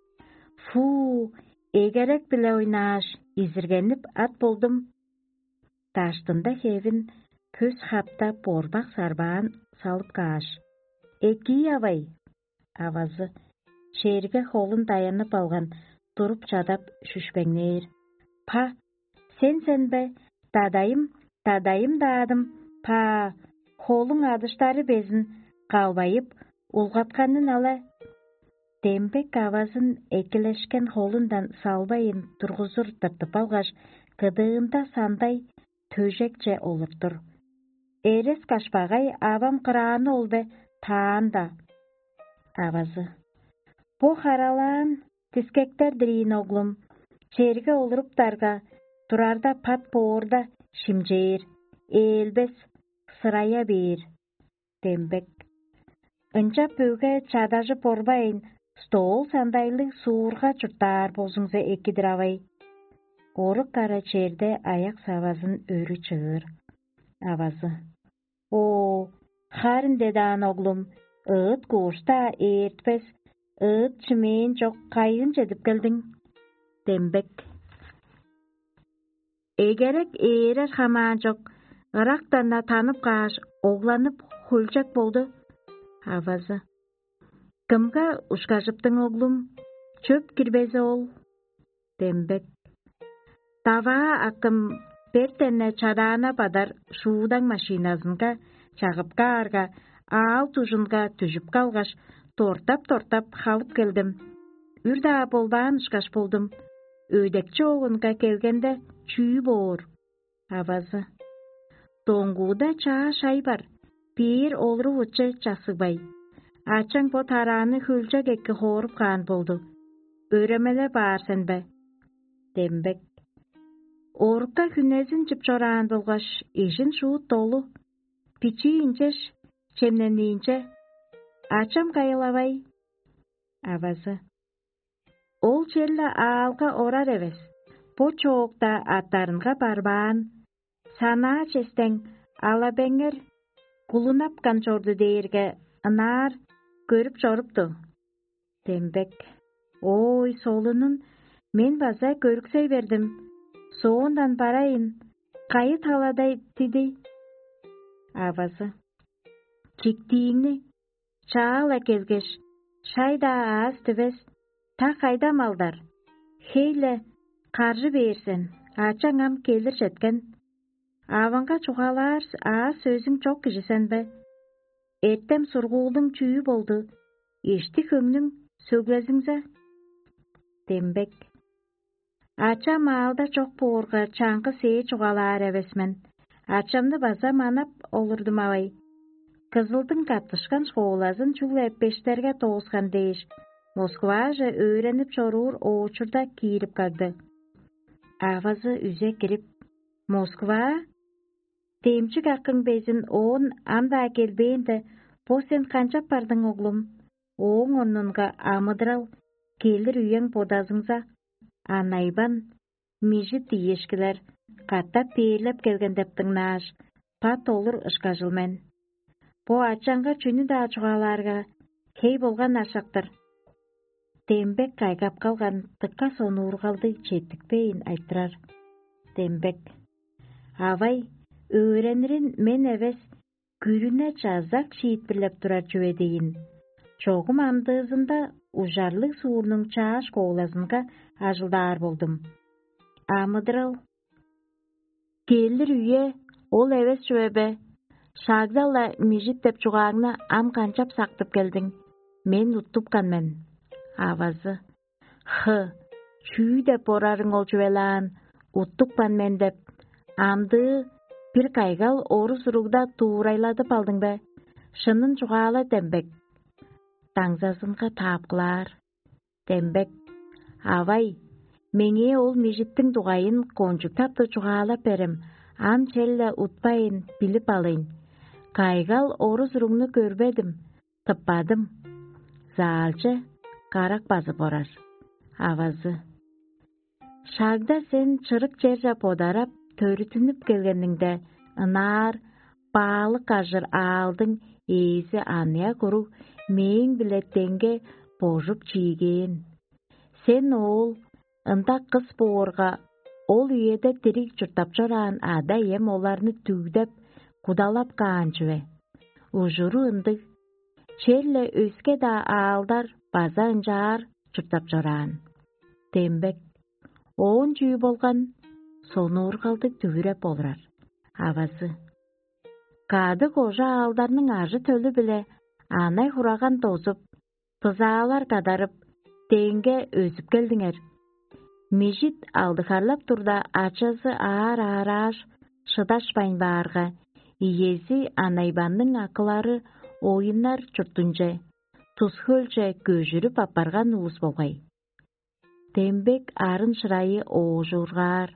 Фу, егерек біле ойнаш, изіргеніп ат болдым. Таштында хевін көз хапта борбақ сарбаан салып қаш. Эки авай. Авазы шерге холын таянып алған, тұрып чадап шүшпеңнер. Па, сен бе, тадайым дадым. Па, холың адыштары безін қалбайып, ұлғатқанын ала. Тембек авазын экелешкен холындан салбайын тұрғызыр тыртып алғаш, кыдыында сандай төжекче олыртыр. Эрес кашпағай авам қыраны олбе таанда. Авазы. По харалан тискектер дирин оглум. Çerge olurupdarga, durarda pat boğurda şimjeğir, elbes sıraya bir. Dembek. Inca pöge çadajı porbayın, stol sandaylı suğurga çurtar bozunza ekidir avay. Oruk kara çerde ayak savazın örü çığır. Avazı. O, harın dedan oğlum, ıt koğuşta eğirtpes, ıt çimeyin çok kayınca edip geldin. Dembek. Egerek eğerer haman çok, ıraktan da tanıp kaş, oğlanıp hulcak boldu. Avazı. Kımga uşkaşıptın oğlum, çöp girbezi ol. Dembek. Tava akım pertenne çadana padar şuudan maşinazınga, çağıp karga, ağal tujunga tüjüp kalgaş, tortap halıp geldim. Ürda boldan uşkaş buldum. Öydekçi oğunga kelgende çüyü boğur. Avazı. Donguda çağa şay bar, bir olru uçı çasıbay. Açan bu taranı hülcek eki horup kan buldu. Öğremele bağırsan be. Dembek. Orukka hünnezin çıpçorağın bulgaş, işin şuut dolu. Piçi inceş, çemnenleyince. Açam kayılavay. Avazı. Ol çelle ağalga orar eves. Bu çoğukta atlarınga barbaan. Sana çesten alabenger, kulunap kançordu deyirge, anar, görüp çoruptu. Dembek. Oy solunun, men baza görüksey verdim. Soğundan barayın, kayıt haladay dedi. Avazı. Kiktiğini, çağala kelgeş, şayda ağız tüves, ta kayda maldar. Heyle, karşı versin, açaŋam gelir jetken. Avanға çuğalar, ağız sözün çok kişisen be. Ettem surguğulun çüyü boldu. İşti kömnün, söglezinze. Dembek. Açam ağılda çok boğurga, çankı seye çuğalar evesmen. Açamdı baza manap olurdum avay. Kızıldın kattışkan şoğulazın çuğlayıp beşlerge toğuskan deyiş. Moskvaja öğrenip çorur oğuçurda kiyirip kaldı. Avazı üze girip, Moskva? Temçik akın bezin oğun amda gelbeyin de, bu sen kançap bardın oğlum. Oğun onunga amıdıral, gelir üyen bodazınza. Anayban, mijit diyeşkiler, katta peylep gelgen deptin naş, pat olur ışkajılmen. Bu açanға çünü da açuğalarga, key bolgan aşaktır. Dembek kaygap kalgan tıkka sonu urgaldı çettikpeyin ayttırar. Dembek. Avay, öğrenirin men eves, gürüne çazak şiit bilep durar çövedeyin. Çoğum andığızında ujarlık suğunun çağış koğulazınga ajıldar buldum. Amıdıral. Gelir üye, ol eves çövebe. Şagdalla mijit dep çuğağına am kançap saktıp geldin. Men uttup men. Avazı. Çüy dep orarın ol çövelan. Uttup men dep. Amdı bir kaygal orus rugda tuğrayladıp aldın be. Şının çuğağla dembek. Tangzasınga tapqılar. Dembek. Avay, menge ol mijittin tuğayın konjuktaptı çuğağla perim. Am çelle utpayın, bilip alayın. Kaygal orus rugnu görbedim. Tıppadım. Zalcı, karak bazı borar. Avazı. Şagda sen çırık cerce podarap, törütünüp gelgeninde, ınar, bağlı kajır aldın, ezi anıya kuru, meğin bilettenge bojup çiğgeyin. Sen ol, ında kız boğurga, ol üyede dirik çırtap çoran ada yem olarını tügdep, kudalap kaançıve. Ujuru ındık, çelle öske da ağaldar, baza ıncar çırtap çoran. Dembek. Oğun çüyü bolgan, sonu urgaldık tühürep olrar. Avazı. Kadı koca ağaldarının arjı tölü bile, anay huragan tozup, tızağalar kadarıp, denge özüp geldinger. Mijit aldıkarlap turda açazı ağır şıdaşpayın bağırga, iyezi anaybanның akılары oyunlar çurtunca, tuz hölce göjürüp apargan uğuz bolgay. Тембек арын шырайы оожургаар.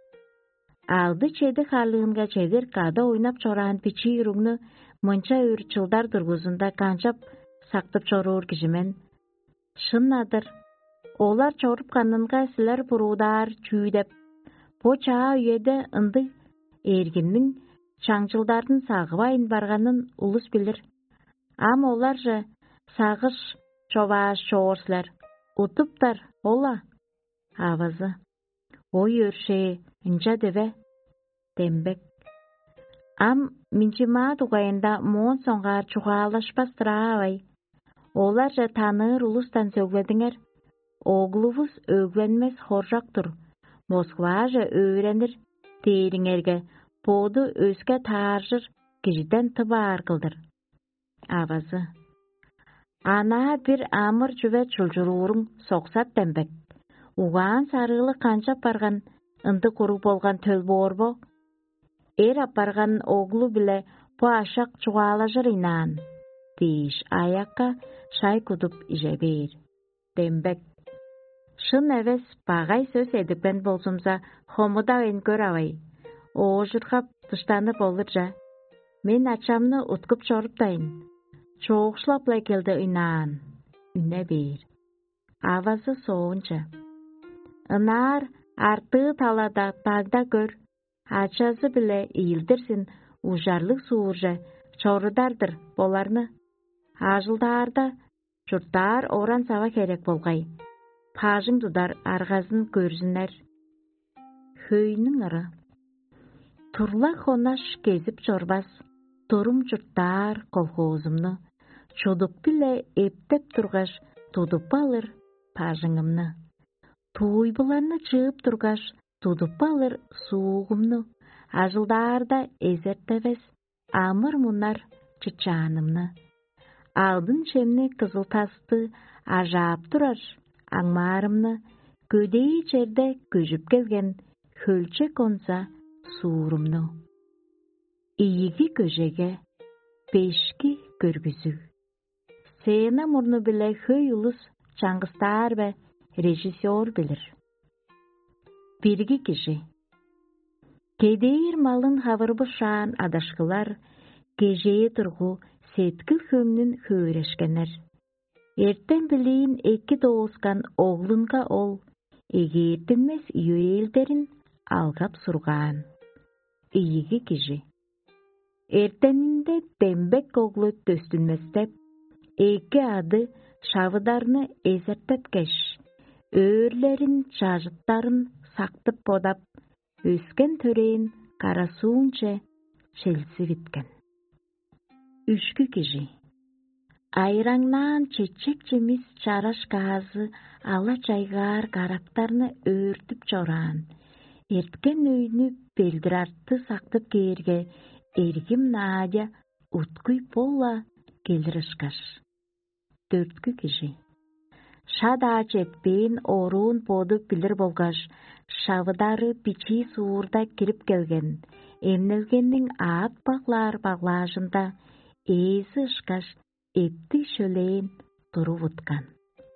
Алды чеди халыынга чедер када ойнап чораан пичи юругну мынча үрчылдар дургузунда канчап сактып чоруур кижимен. Шыннадыр. Олар чоруп канынга силер буруудар чүйдеп. По чаа үйеде ынды эргиннин чаңчылдардын сагыбайын барганын улус билир. Ам олар же сагыш чобааш чоорсилер. Утуптар, ола. Авазы. Ой өршее, инча дебе. Тембек. Ам минчима тугайында моон соңгаар чугаалашпастыраабай. Олар же таныр улустан сөгледиңер. Оглувус өгленмес хоржактыр. Москва же öğrenir териңерге. Поду өске тааржыр кижиден тыбаар кылдыр. Авазы. Ана бир амыр жүбе чулжурууруң соксат Тембек. Угаан сарыылы канчап барган ынды курук болган төл боорбо. Эр апарган оглу биле по ашак чугаалажыр инаан. Тийиш аякка шай кудуп ижебейир. Тембек. Шын эвес багай сөз эдикпен болсумса хомуда өнкөр абай. Оожургап тыштанып болыр жа. Мен ачамны уткуп чоруптайын. Чоокшулапла келди ынаан. Үне бейир. Авазы соонча. Ынаар арты талада тагда көр. Ачазы биле ийилдирсин ужарлык сууржа чорудардыр боларны. Ажылдаарда журттар оран сава керек болгай. Пажың тудар аргазын көрсүнер. Хöyнүң ыры. Турла хонаш кезип чорбас. Турум журттар колхозумну. Чудук биле эптеп тургаш тудуп алыр пажыңымны. Туйбуларны чыып тургаш тудуп алыр суугумну. Ажылдаарда эзертебес амыр мунар чычаанымны. Алдын чемни кызыл тасты ажаап турар аңмаарымны. Көдей черде көжүп келген хөлче конса суурумну. Ийиги көжеге пешки көргүзүү. Сена мурну биле хөй улус чаңгыстар бе режиссер билир. Бирги киши. Кедейир малын хавырбы шаан адашкылар, кежее тургу сеткил хөмнүн хөөрешкенер. Эртен билейин эки доускан оглунга ол, эгертинмес үйелдерин алгап сургаан. Ийиги киши. Эртенинде Тембек оглу төстүнместеп, эки ады шавыдарны эзертеп кеш, өрлерин чажыттарын сактып подап, өскен төрейин карасуунче челси биткен. Үшкү киши. Айраңнан чечек жемис чараш газы ала чайгар карактарны өртүп чораан. Эрткен өйнү белдирартты сактып кээрге эргим Надя уткуй пола келиришкаш. Төрткү киши. Шада чеппейин оруун поду билир болгаш, шавыдары пичи суурда кирип келген. Эмнелгеннин аат баглажында эйси ышкаш эпти шөлейин туруп уткан.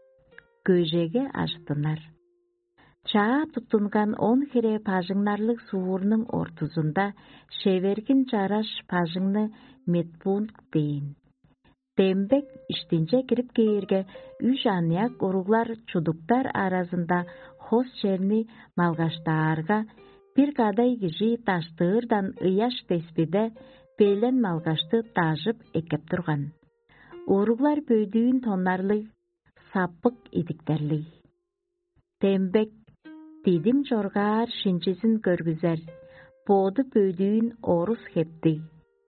Көжеге ажытынар. Чаа тутунган 10 хире пажыңнарлык суурнун ортузунда шевергин чараш пажыңны медпункт дейин. Тембек иштинче кирип кээрге үч анияк уруглар чудуктар арасында хос черни малгаштаарга бир кадай киши таштыырдан ыяш теспиде пелен малгашты тажып экеп турган. Уруглар бөйдүүн тоннарлы саппык идиктерли. Тембек тидим чоргаар шинчесин көргүзер. Поду бөйдүүн орус хепти.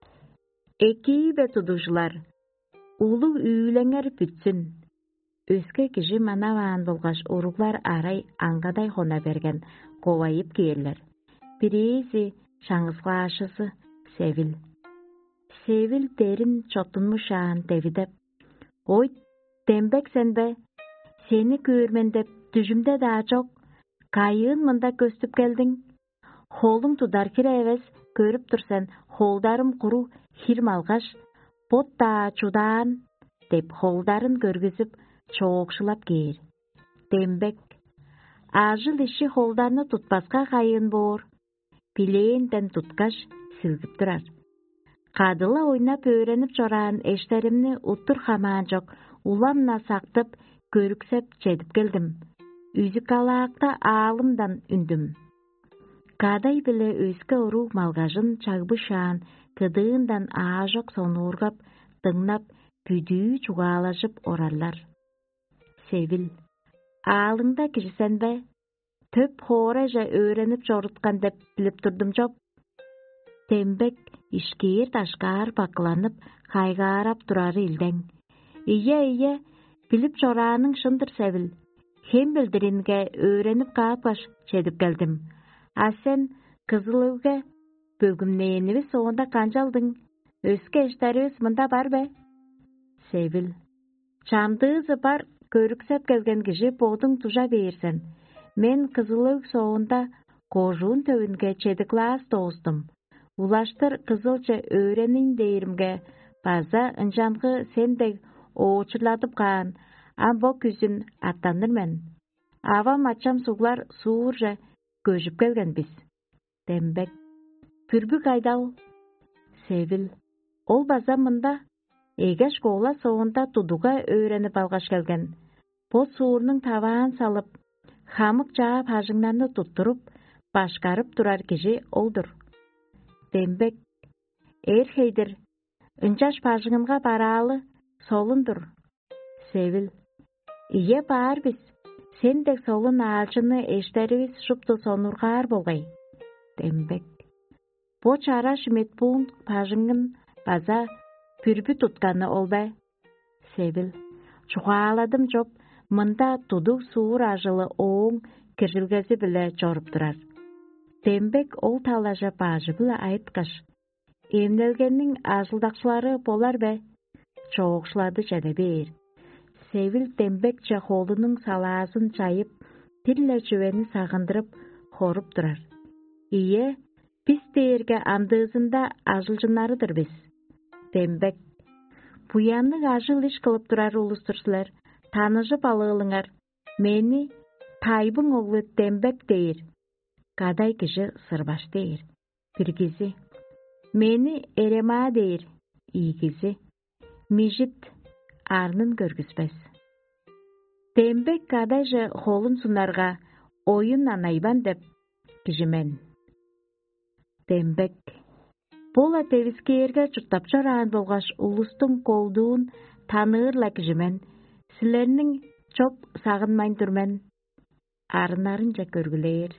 Эки бе тудушулар. Улу үйлеңер бүтсүн. Өске киши манаваан болгаш уруглар арай аңгадай хона берген ковайып киерлер. Бирээси чаңызгаашысы Севил. Севил дерин чотунмушаан тебидеп. Ой, Тембек сен бе? Сени көрмен деп түжүмде да жок. Кайын мында көстүп келдиң. Холуң тудар кире эвес, көрүп турсен, холдарым куру хир малгаш. Потта чудаан, деп холдарын көргүзүп, чоокшулап кээр. Тембек. Ажыл işi holdarını tutpaska kayın bor. Bileğinden tutkaş silgip durar. Kadıla oynap öğrenip çoran eşlerimni uttur hamancok ulamna saktıp görüksep çedip geldim. Üzük alaqta ağlımdan ündüm. Kaday bile özge oru malgajın çagbışan kıdığından ağajok sonurgap dıgnap büdüğü çuğalaşıp orarlar. Sevil, ağlыңda kirsen be, töp horaja öğrenip çorutkan dep bilip durdum job. Tembek işkir taşkar baklanıp kaygarap durarı ilden. İye, bilip çoranın şındır Sevil. Hem bildiringe öğrenip kapaş çedip geldim. Sen kızılığıga bögümneyeni soğunda kancaldın. Özke işleri mında bar be. Sevil, çamdığı zıbar körüksep gelgen kişi boğdun tuşa verirsen. Men kızılığ soğunda kojuğun tövünge çediklas dostum. Ulaştır kızılca öğrenin deyirimge. Baza ıncanğı sendek oğuçuladıp kan. Ambo küzün attanır men. Avam açam suğlar suğurca göjüp gelgen biz. Tembek, pürbük aydal. Sevil, ol baza mında. Egeş koğla soğunda tuduga öğrenip algaş gelgen. Bu suğurnun tavağın salıp, hamık cağap hajыңlarını tutturup, başkarıp durar kişi oldur. Tembek, erheydir, ıncaş pajыңınga baralı, solundur. Sevil, iye bağır biz. Sendek solun ağacını eşlerimiz şuptu sonurgar bolgay. Tembek, bu çara şümetbuğun pajыңın baza pürbü tutkanı ol be. Sevil, çuğaladım job, mında tuduk suğur ajılı oğun kirjilgezi bile çorup durar. Tembek ol talaja pajı bile ayıtkaş. Emnelgennin ajıldakçıları bolar be. Çoğukşladı çede bir. Sevil tembekçe holunun salazın çayıp, tille çüveni sağındırıp, horup durar. İye, biz değirge andığızında ajılcınlarıdır biz. Tembek, bu yanlık ajıl iş kılıp durar ulustursular, tanıjıp alığılыңar. Meni Taybın oğlu Tembek deyir. Kaday kişi sırbaş deyir. Birgizi. Meni Erema deyir. İyigizi. Mijit arnın görgüzbez. Tembek kadayja holun sunarga oyun anayban dep kijimen. Tembek. Bola teviskeerge çurtap çarağın bolgaş ulustun kolduğun tanığırla kijimen. Silerinin çok sağınmayın durmen. Arınarınca görgüleyir.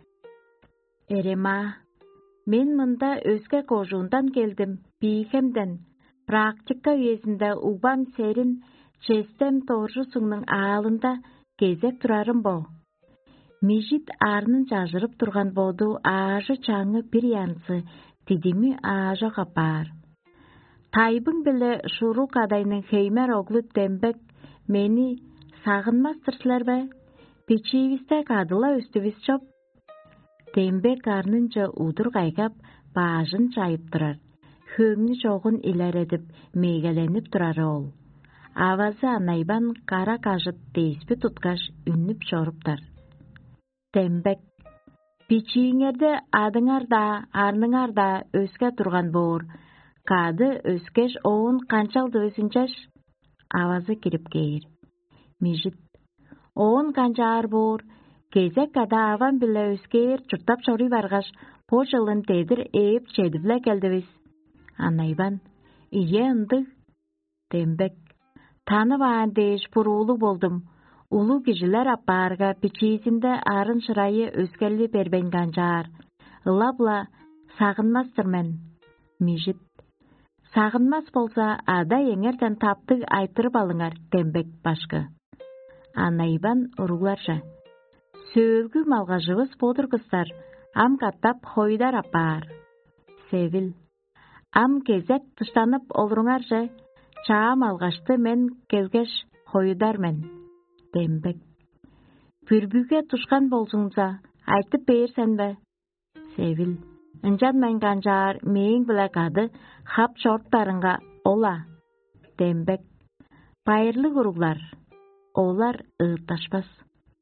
Erema. Men mında özge kojuğundan geldim. Bihemden. Praktika üyesinde uban serin çestem torjusunun ağalında gezep turarım bo. Mijit arnın cajırıp turgan bodu ağacı çaңы bir yansı didimi ağaca kapar. Taybın bile şuru kadayının heymer oğlu Tembek meni sağınmaztırsılar be. Piçiviste kadıla üstüviz çop. Tembek arnınca udur gaygap bağışın çayıp durar. Höңni çoğun ileredip meygelenip durarı ol. Avazı anayban kara kajıt değispi tutkaş ünnüp çoruptar. Tembek, piçiğingerde adыңар da, arnыңар da özge turgan bor. Kadı özkeş oğun kançaldı özünçeş. Avazı kirip geyir. Mijit, oğun kançağır bor. Gezek kada avan bile özgeir çurtap çori vargaş. Poşalın tedir eğip çedivle geldiviz. Anayban, iye ındık. Tembek, tanıvan deyiş purulu boldum. Ulu kişiler apparga piçizinde arın şırayı özgelli berben gancar. Ilabla, sağınmazdır men. Mijit, sağınmaz bolsa ada yengerden taptık aytırıp alıngar. Tembek başkı. Anayban uruglarca. Söğülgü malgajıvız bodur kızlar. Am kattap hoydar appar. Sevil, am gezek tışlanıp olurunarca, çağım algaçtı men kelgeş hoyudar men. Tembek, pürbüge tuşkan bolsunza, aytıp beğirsen be. Sevil, ıncan men gancar, meyin bile kadı, hap çortlarınga ola. Tembek, bayırlı guruglar, olar ığıttaşmaz.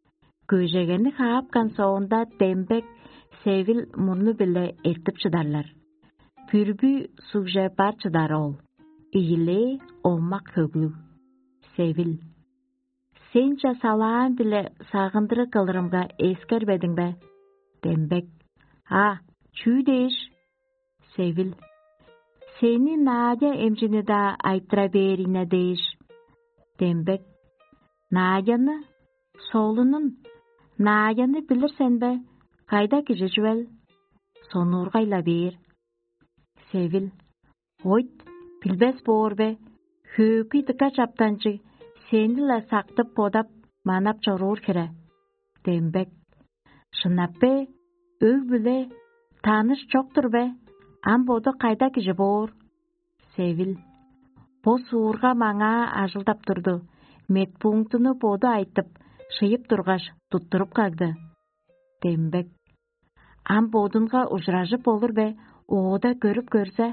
Köjegeni haapkan soğunda Dembek, Sevil murnu bile eltip çıdarlar. Pürbü sugje barçıdar ol. İyile olmak höglü. Sevil. Sença salağın bile sağındırı kılırımga eskerbedin be. Dembek. Ha, çüy deyiş. Sevil. Seni Nadia emcini da aytıra berine deyiş. Dembek. Nadia'nı, solunun, Nadia'nı bilirsen be. Kayda gececüvel. Sonurgayla bir. Sevil. Hoyt, bilbes boğur be. Hökü tıka çaptancı. Senile saktıp podap manap çorur kire. Dembek. Şınap be. Öv bile. Tanış çoktur be. Am bodu kayda gece boğur. Sevil. Po suğurga mağa ajıldap durdu. Medpunktunu bodu aytıp, şıyıp durgaş tutturup kaldı. Dembek. Am bodunga ujrajıp olur be. Oğda görüp görse.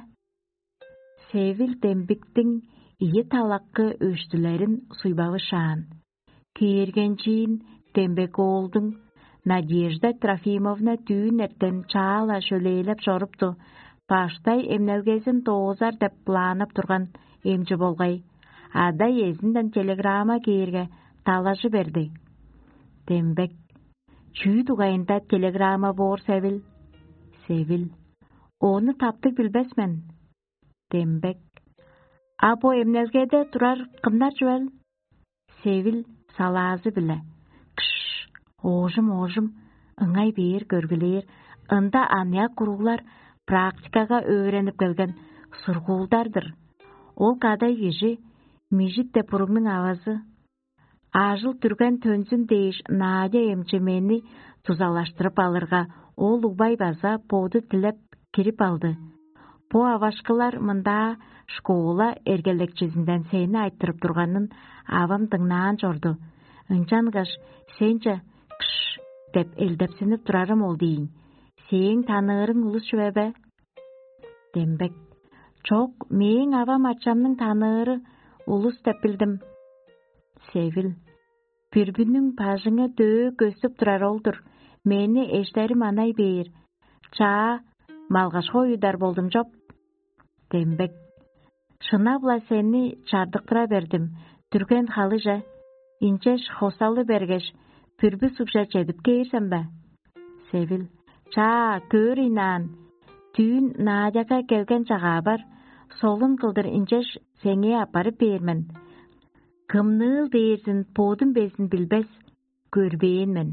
Sevil Dembek'tin iyi talakkı öştülerin suybağı şaan. Kiyergenciğin Dembek oldun. Nadejda Trafimovna tüyün etten çağla şöleylep soruptu. Paştay emnelgezin toğuzar dep planıp turgan emci bolgay. Aday ezinden telegrama kiyerge talaşı berdi. Dembek. Çüy tugayında telegrama bor Sevil. Sevil. Onu taptık bilbesmen. Dembek. Abo emnelgede turar kımlar jüvel. Sevil salazı bile. Kış, oğjum, ıngay bir görgüler, ında anaya kuruglar praktikaga öğrenip gelgen surguldardır. Ol kaday geci, mijit depurumның avazı. Ajıl türgen tönzün deyiş Nadia emçemeni tuzalaştırıp alırga, ol ubay baza podu tilep kirip aldı. Po avaşkılar mında şkola ergelekçezinden seni ayttırıp durganın avam dıngnaан jordu. Ынчангаш, sençe, kış, dep eldepsinip turarım ol deyin. Seyin tanığırın ulus şüvebe. Dembek. Çok, meyin avam açamның tanığırı ulus dep bildim. Sevil. Pürbünün pajına döö göstüp turar oldur. Meni eşlerim anay beyir. Çaa, malgaş hoyudar boldum job. Dembek. Şınavla seni çardıktıra verdim. Türken halıca. İnçeş hosalı bergeş. Pürbü sukşa çedip geyirsen be. Sevil. Çaa, kör inan. Tüyün Nadia'ga gelgen çağa bar. Solun kıldır inçeş seni aparıp bermen. Kımnıl deyirsin podun bezin bilbes. Görbeyin men.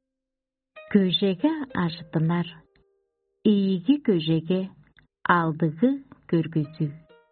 Köjege aşıttılar. İyigi köjege. Aldığı görgüzü.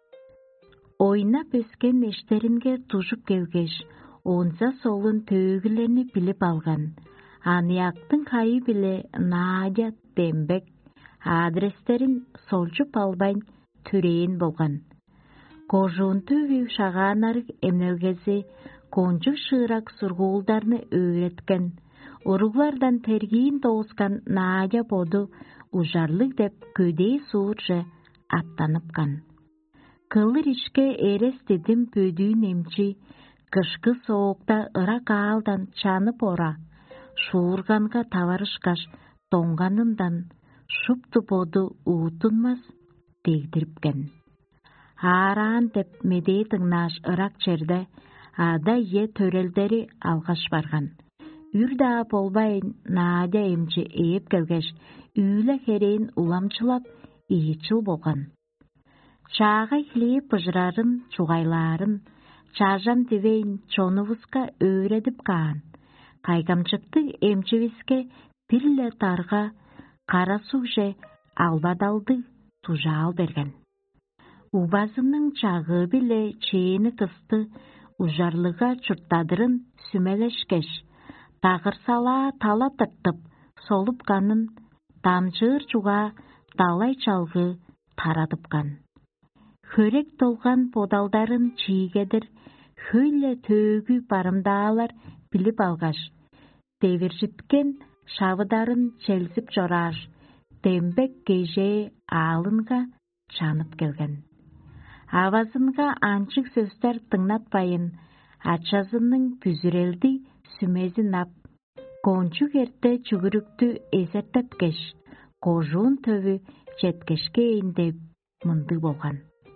Oynap ösken eşleringe tuşup gelgeş. Onca solun tögülerini bilip algan. Anyaktın kayı bile Nadia Dembek. Adreslerin solçup albayın türeyin bolgan. Kojuntu ve şağanarık emnelgezi konçuk şırak surguldarını öğretken. Uruglardan tergiyin toğuskan Nadia bodu ujarlık dep ködeyi suğurca attanıpkan. Kılır işke eres dedim pödüğün emçi, kışkı soğukta ırak ağaldan çanıp ora, şuurganga tavarışkaş tonganından şuptu bodu uğutunmaz degdiripken. Haran dep medeytin naş ırak çerde, ada ye törelderi algaş bargan. Ürda bolbayın Nadia emçi eyip gelgeş, üyle hereyin ulamçılap iyiçil bolgan. Çağa hileyip pıjrarın, çuğayların, çarjam deveyin çonuvuzka öğredip kağın. Kaygamçıktı emçivizke pille targa, kara suje albadaldı tujal bergen. Ubazının çağı bile çeyini kıstı, ujarlığa çurttadırın sümeleşkeş. Tağırsala tala tırtıp, solup kanın, tamçığır çuğa talay çalgı taradıpkan. Hörek dolgan podaldarın çiğgedir, höyle tögü barımdağlar bilip algaş. Devirjitken şavıdarın çelzip jorar, Dembek gece ağlınga çanıp gelgen. Avazınga ançık sözler tıgnatpayın, açazının püzüreldi sümezi nap. Konçuk erte çügürüktü esertepkeş, kojuğun töbü çetkeşke inde mındı bolgan.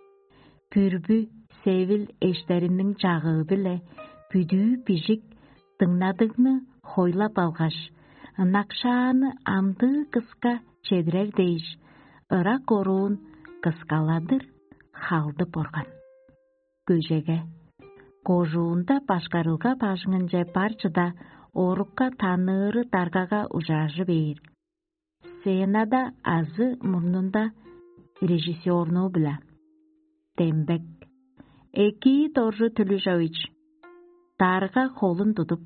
Pürbü sevil eşlerinin çağı bile, büdüğü pijik tıngnadıgını hoylap algaş, nakşağını amdığı kıska çedirer değiş, ıra koruğun kıskaladır, haldı borgan. Göjege, kojuğunda başkarılga başыңınca parçada orukka tanırı targaga ujajı beyir. Senada azı murnunda rejisyornu bile. Tembek. Eki Torju Tülüşoviç. Targa kolun tutup.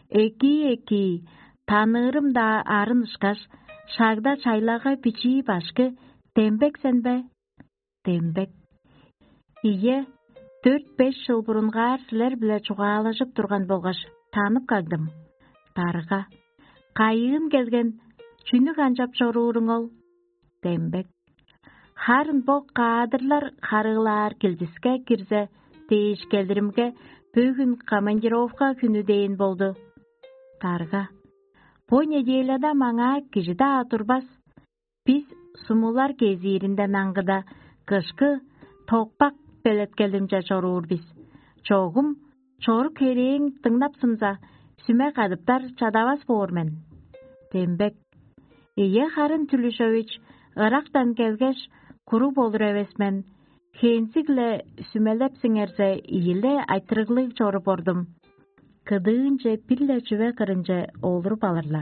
Eki, tanırım da arın ışkaş, şagda çaylaga piçi başkı, tembek sen be. Tembek. İye, 4-5 yıl burungar siler bile çuğalaşıp durgan bolgaş, tanıp kaldım. Targa. Kayığın gezgen, çünü kancap çoruğurun ol. Tembek. Harın bu kadırlar harılar kildiske kirse, teyiş keldirimge bugün komandirovka günü deyin boldu. Targa. Bu nedelada mağa kişide aturbas. Biz sumular gezirinde nangıda kışkı tokpak peletkelimce çoruğur biz. Çoğum, çoruk hereğin tıngdapsımza süme kadıptar çadavas bormen. Tembek. İye harın Tülüşoviç, Irak'tan gelgeç, kuru bolur evesmen. Hensikle sümelep singerse iyile aytırıglık çorup ordum. Kıdığınca pille çüve kırınca olurup alırlar.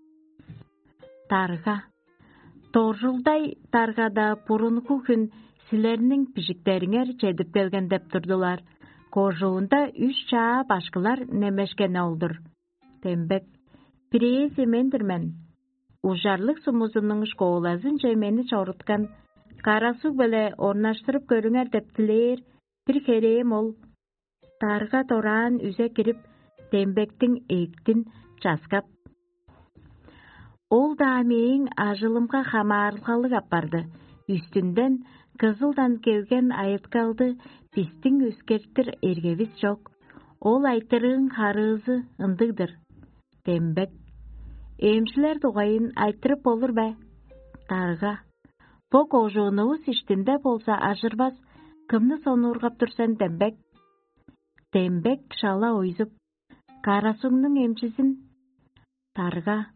Targa. Torjulday targada burunku gün silerinin pişikleriner çedip belgen dep turdular. Kojuğunda 3 çağa başkılar nemeşkene oldur. Tembek. Pireyesi mendirmen. Ujarlık sumuzunun şkoğulazınca meni çorutkan. Karasu bile ornaştırıp görünger deptiler, bir kereyim ol. Targa toran üze kirip, tembektin ektin çaskap. Ol dameyin ajılımga hamarlıqalık apardı. Üstünden kızıldan kelgen ayıt kaldı, pistin üskertir ergeviz çok. Ol aytırığın harızı ındıgdır. Tembek. Emşiler doğayın aytırıp olur be. Targa. Bu kojuğunuz iştinde bolsa ajırbaz, kımны sonu urgap dursan tembek. Tembek şala oyzup, Karasung'nun emçisin. Targa.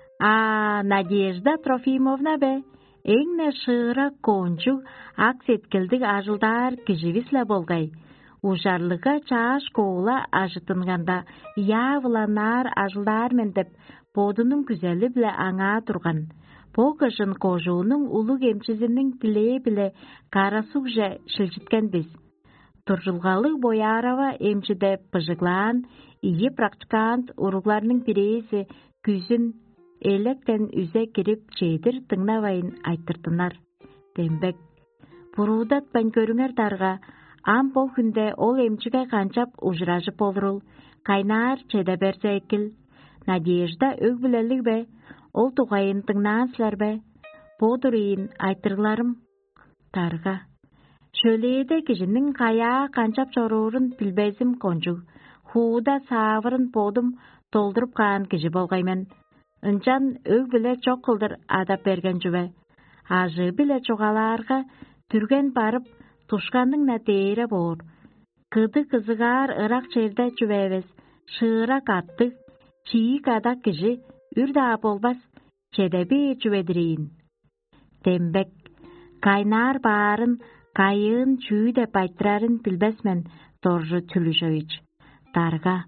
Nadежда Трофимовна be, eňne şıra konçuk, aks etkildik ajıldar kijivisle bolgay. Ujarlıga çaş koğula ajıtınganda, yavılanar ajıldar mendep, bodunun güzeli bile aňa turgan. Bu kışın kojuğunun ulu emçizinin dileği bile Karasugja şilçitken biz. Turjulgalık Boyarova emçide pıjıklan, iyi praktikant uruglarının bireyisi küzün elekten üze kirip çeydir tıngnavayın aytırtınar. Tembek. Burudat ben görünger targa, am bu günde ol emçige kançap ujrajıp olurul, kaynar çede berse ekil. Nadежда ög bilelik be, ol tuğayın tıngnanslar be, bodurayın aytırlarım. Targa. Şöyleyede kişinin kaya kançap çoruğurun bilbezim konçuk, huuda savırın podum doldurup kayan kişi bolgaymen. Incan ög bile çok kıldır adap bergen jüve. Ajı bile çoğalarga türgen barıp tuşkanın nateyre boğur. Kıdı kızıgar ırak çerde jüvevez, şığırak attık, çiğik adak kişi ürda bolbas, çedebi jüvediriyin. Tembek. Kaynar bağırın, kayığın çüğü de baytırarın bilbesmen, Torju Tülüşoviç. Targa.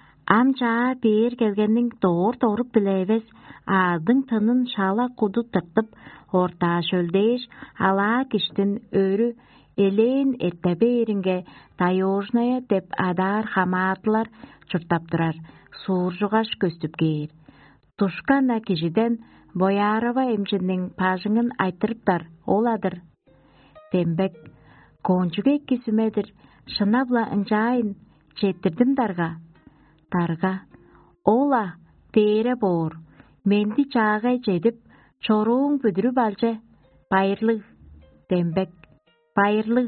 Amca bir gelgenning doğurup bilevez, adın tının şala kudu tırtıp, orta şöldeş, ala kiştin örü, eleğin ettebe eringe, tayojnaya dep adar hamatlar çırtap durar, surjugaş köstüp geyir. Tuşkana kişiden Boyarova emçinin pajının aytırıptar, oladır. Tembek. Konçuge kisümedir, şınabla ınçayın, çettirdim darga. Targa. Ola, tere boğur. Mendi çağay çedip, çoruğun büdürü balca. Bayırlık. Tembek. Bayırlık.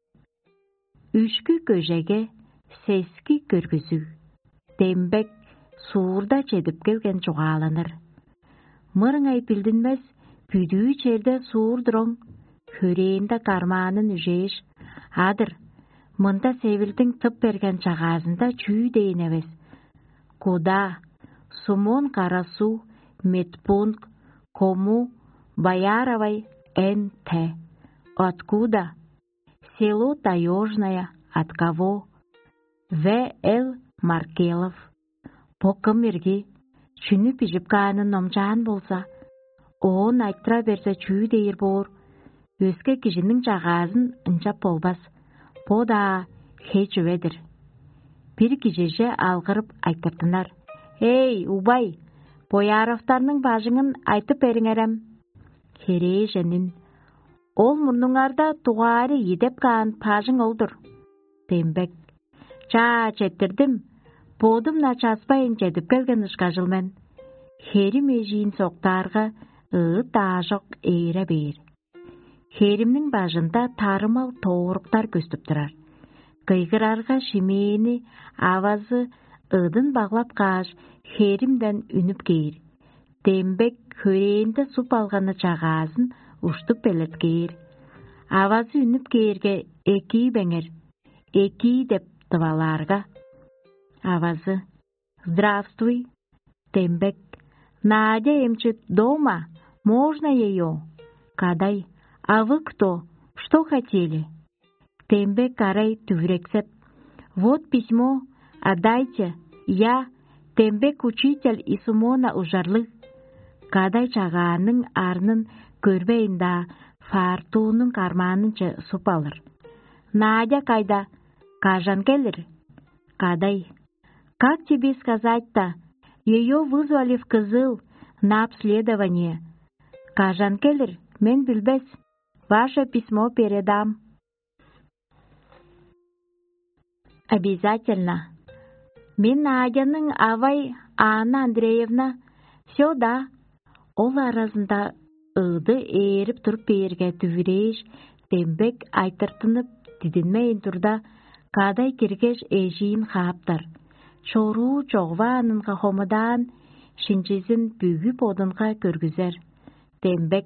Üçkü köjege, seski körgüsü. Tembek. suurda çedip kelgen çoğalanır. Mırıngay bildinmez, püdüğü çerde suurdurun, höreğinde karmanın üjeyiş. Adır, mında sevildin tıp bergen çağazında çüy deyinevez. Куда? Сумон Карасу, медпункт, кому? Бояровой, НТ. Откуда? Село Таежное. От кого? В.Л. Маркелов. По кім ерге? Чүні пижіп қанын номжан болса, оғын айттыра берсе чүй дейір бор. Өске кішінің жағазын ұнчап болбас. По да хеч ведір. Bir kişice algırıp aytırdılar. Ey, ubay, Boyarovtarның бажыңын айтып беріңерем. Херей женин. Ол мұрныңарда туғары едеп қаған пажың олдыр. Дембек. Жа, четтірдім. Бодым начаспайын жетіп келген ұшқа жылмен. Херим ежейін соқтарға ұғыт ажық ейре бейір. Херимнің бажында тарымал тоғырықтар көстіп тұрар. Кыйгырарға шимейіні авазы ыдын бағлап қаш херимден үніп кейір. Дембек хөрейінде суп алғаны жағазын ұштып белет кейір. Авазы үніп кейірге эки бәңір, эки деп тываларға. Авазы, здравствуй. Дембек, Надя эмчит дома, можно ее? Кадай, а вы кто? Что хотели? Дембек карай тюрексеп. Вот письмо, отдайте. Я, Дембек, учитель и Сумона ужарлы. Кадай чағаның арнын көрбейінда фартуының карманынчы суп алыр. Надя кайда? Кажан келір? Кадай. Как тебе сказать-то? Ее вызвали в Кызыл на обследование. Кажан келір? Мен билбес. Ваше письмо передам. Обязательно. Мен Надяның авай Анна Андреевна. Все да. Ол арасында ыды еріп тұрып берге түвіреш, Дембек айтыртынып дидinmeyin турда, кадай киргеш ежейін қаптар. Чору жоғванынға хомыдан, шинчизін бүгіп одынға көргізер. Дембек,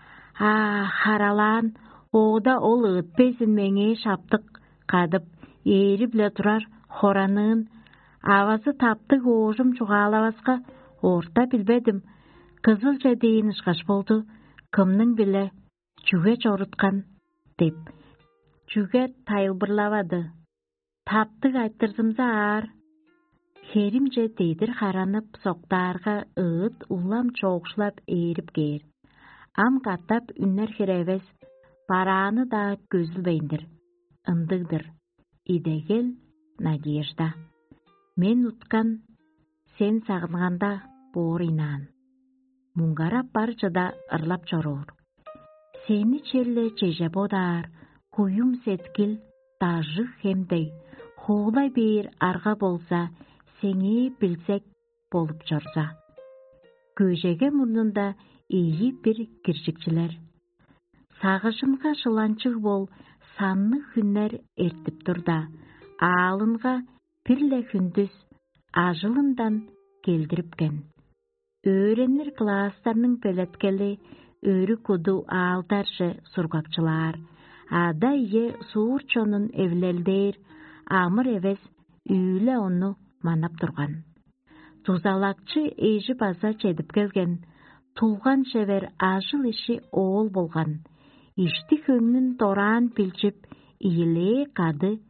харалан, оғда ол ұтпезін менге шаптық, қадып, ерібле тұрар хоранын, авазы таптық оғым чуғалавасқа, орта білбедім. Кызылча дейін ұшқаш болды, кімнің білі, жүге жорытқан, деп. Жүге тайылбырлавады. Таптық айттырзымза ар. Херимже дейдір қаранып, соқтарға ұғыт улам çoğuşlап еріп кер. Ам қаттап үннер херевес, параны да көзілбейіндір. Ындығдыр. Идегел надежда. Мен ұтқан, сен сағынғанда бор инан. Мунгарап барчыда ырлап чорор. Сені челле чеже бодар, куюм сеткил, тажық хемдей, хоғлай бейір арға болса, сеңе білсек болып чорса. Көжеге мұрнында ейі бір кіршікчілер. Сағышынға шыланчық бол, санны хүннер ертіп тұрда, алынға пірле хүндіз ажылындан келдіріпкен. Öğrenir klastарның пелеткелі, өрі kudu алтаршы сургакчылар, ада ие суурчонун evlelдер, амыр евес үйлі оны манап тұрған. Тузалакчы ейжі база чедіп келген, тулған шевер ажыл іші оғыл болған. Ишті көңнің торан пілчіп, иіле қады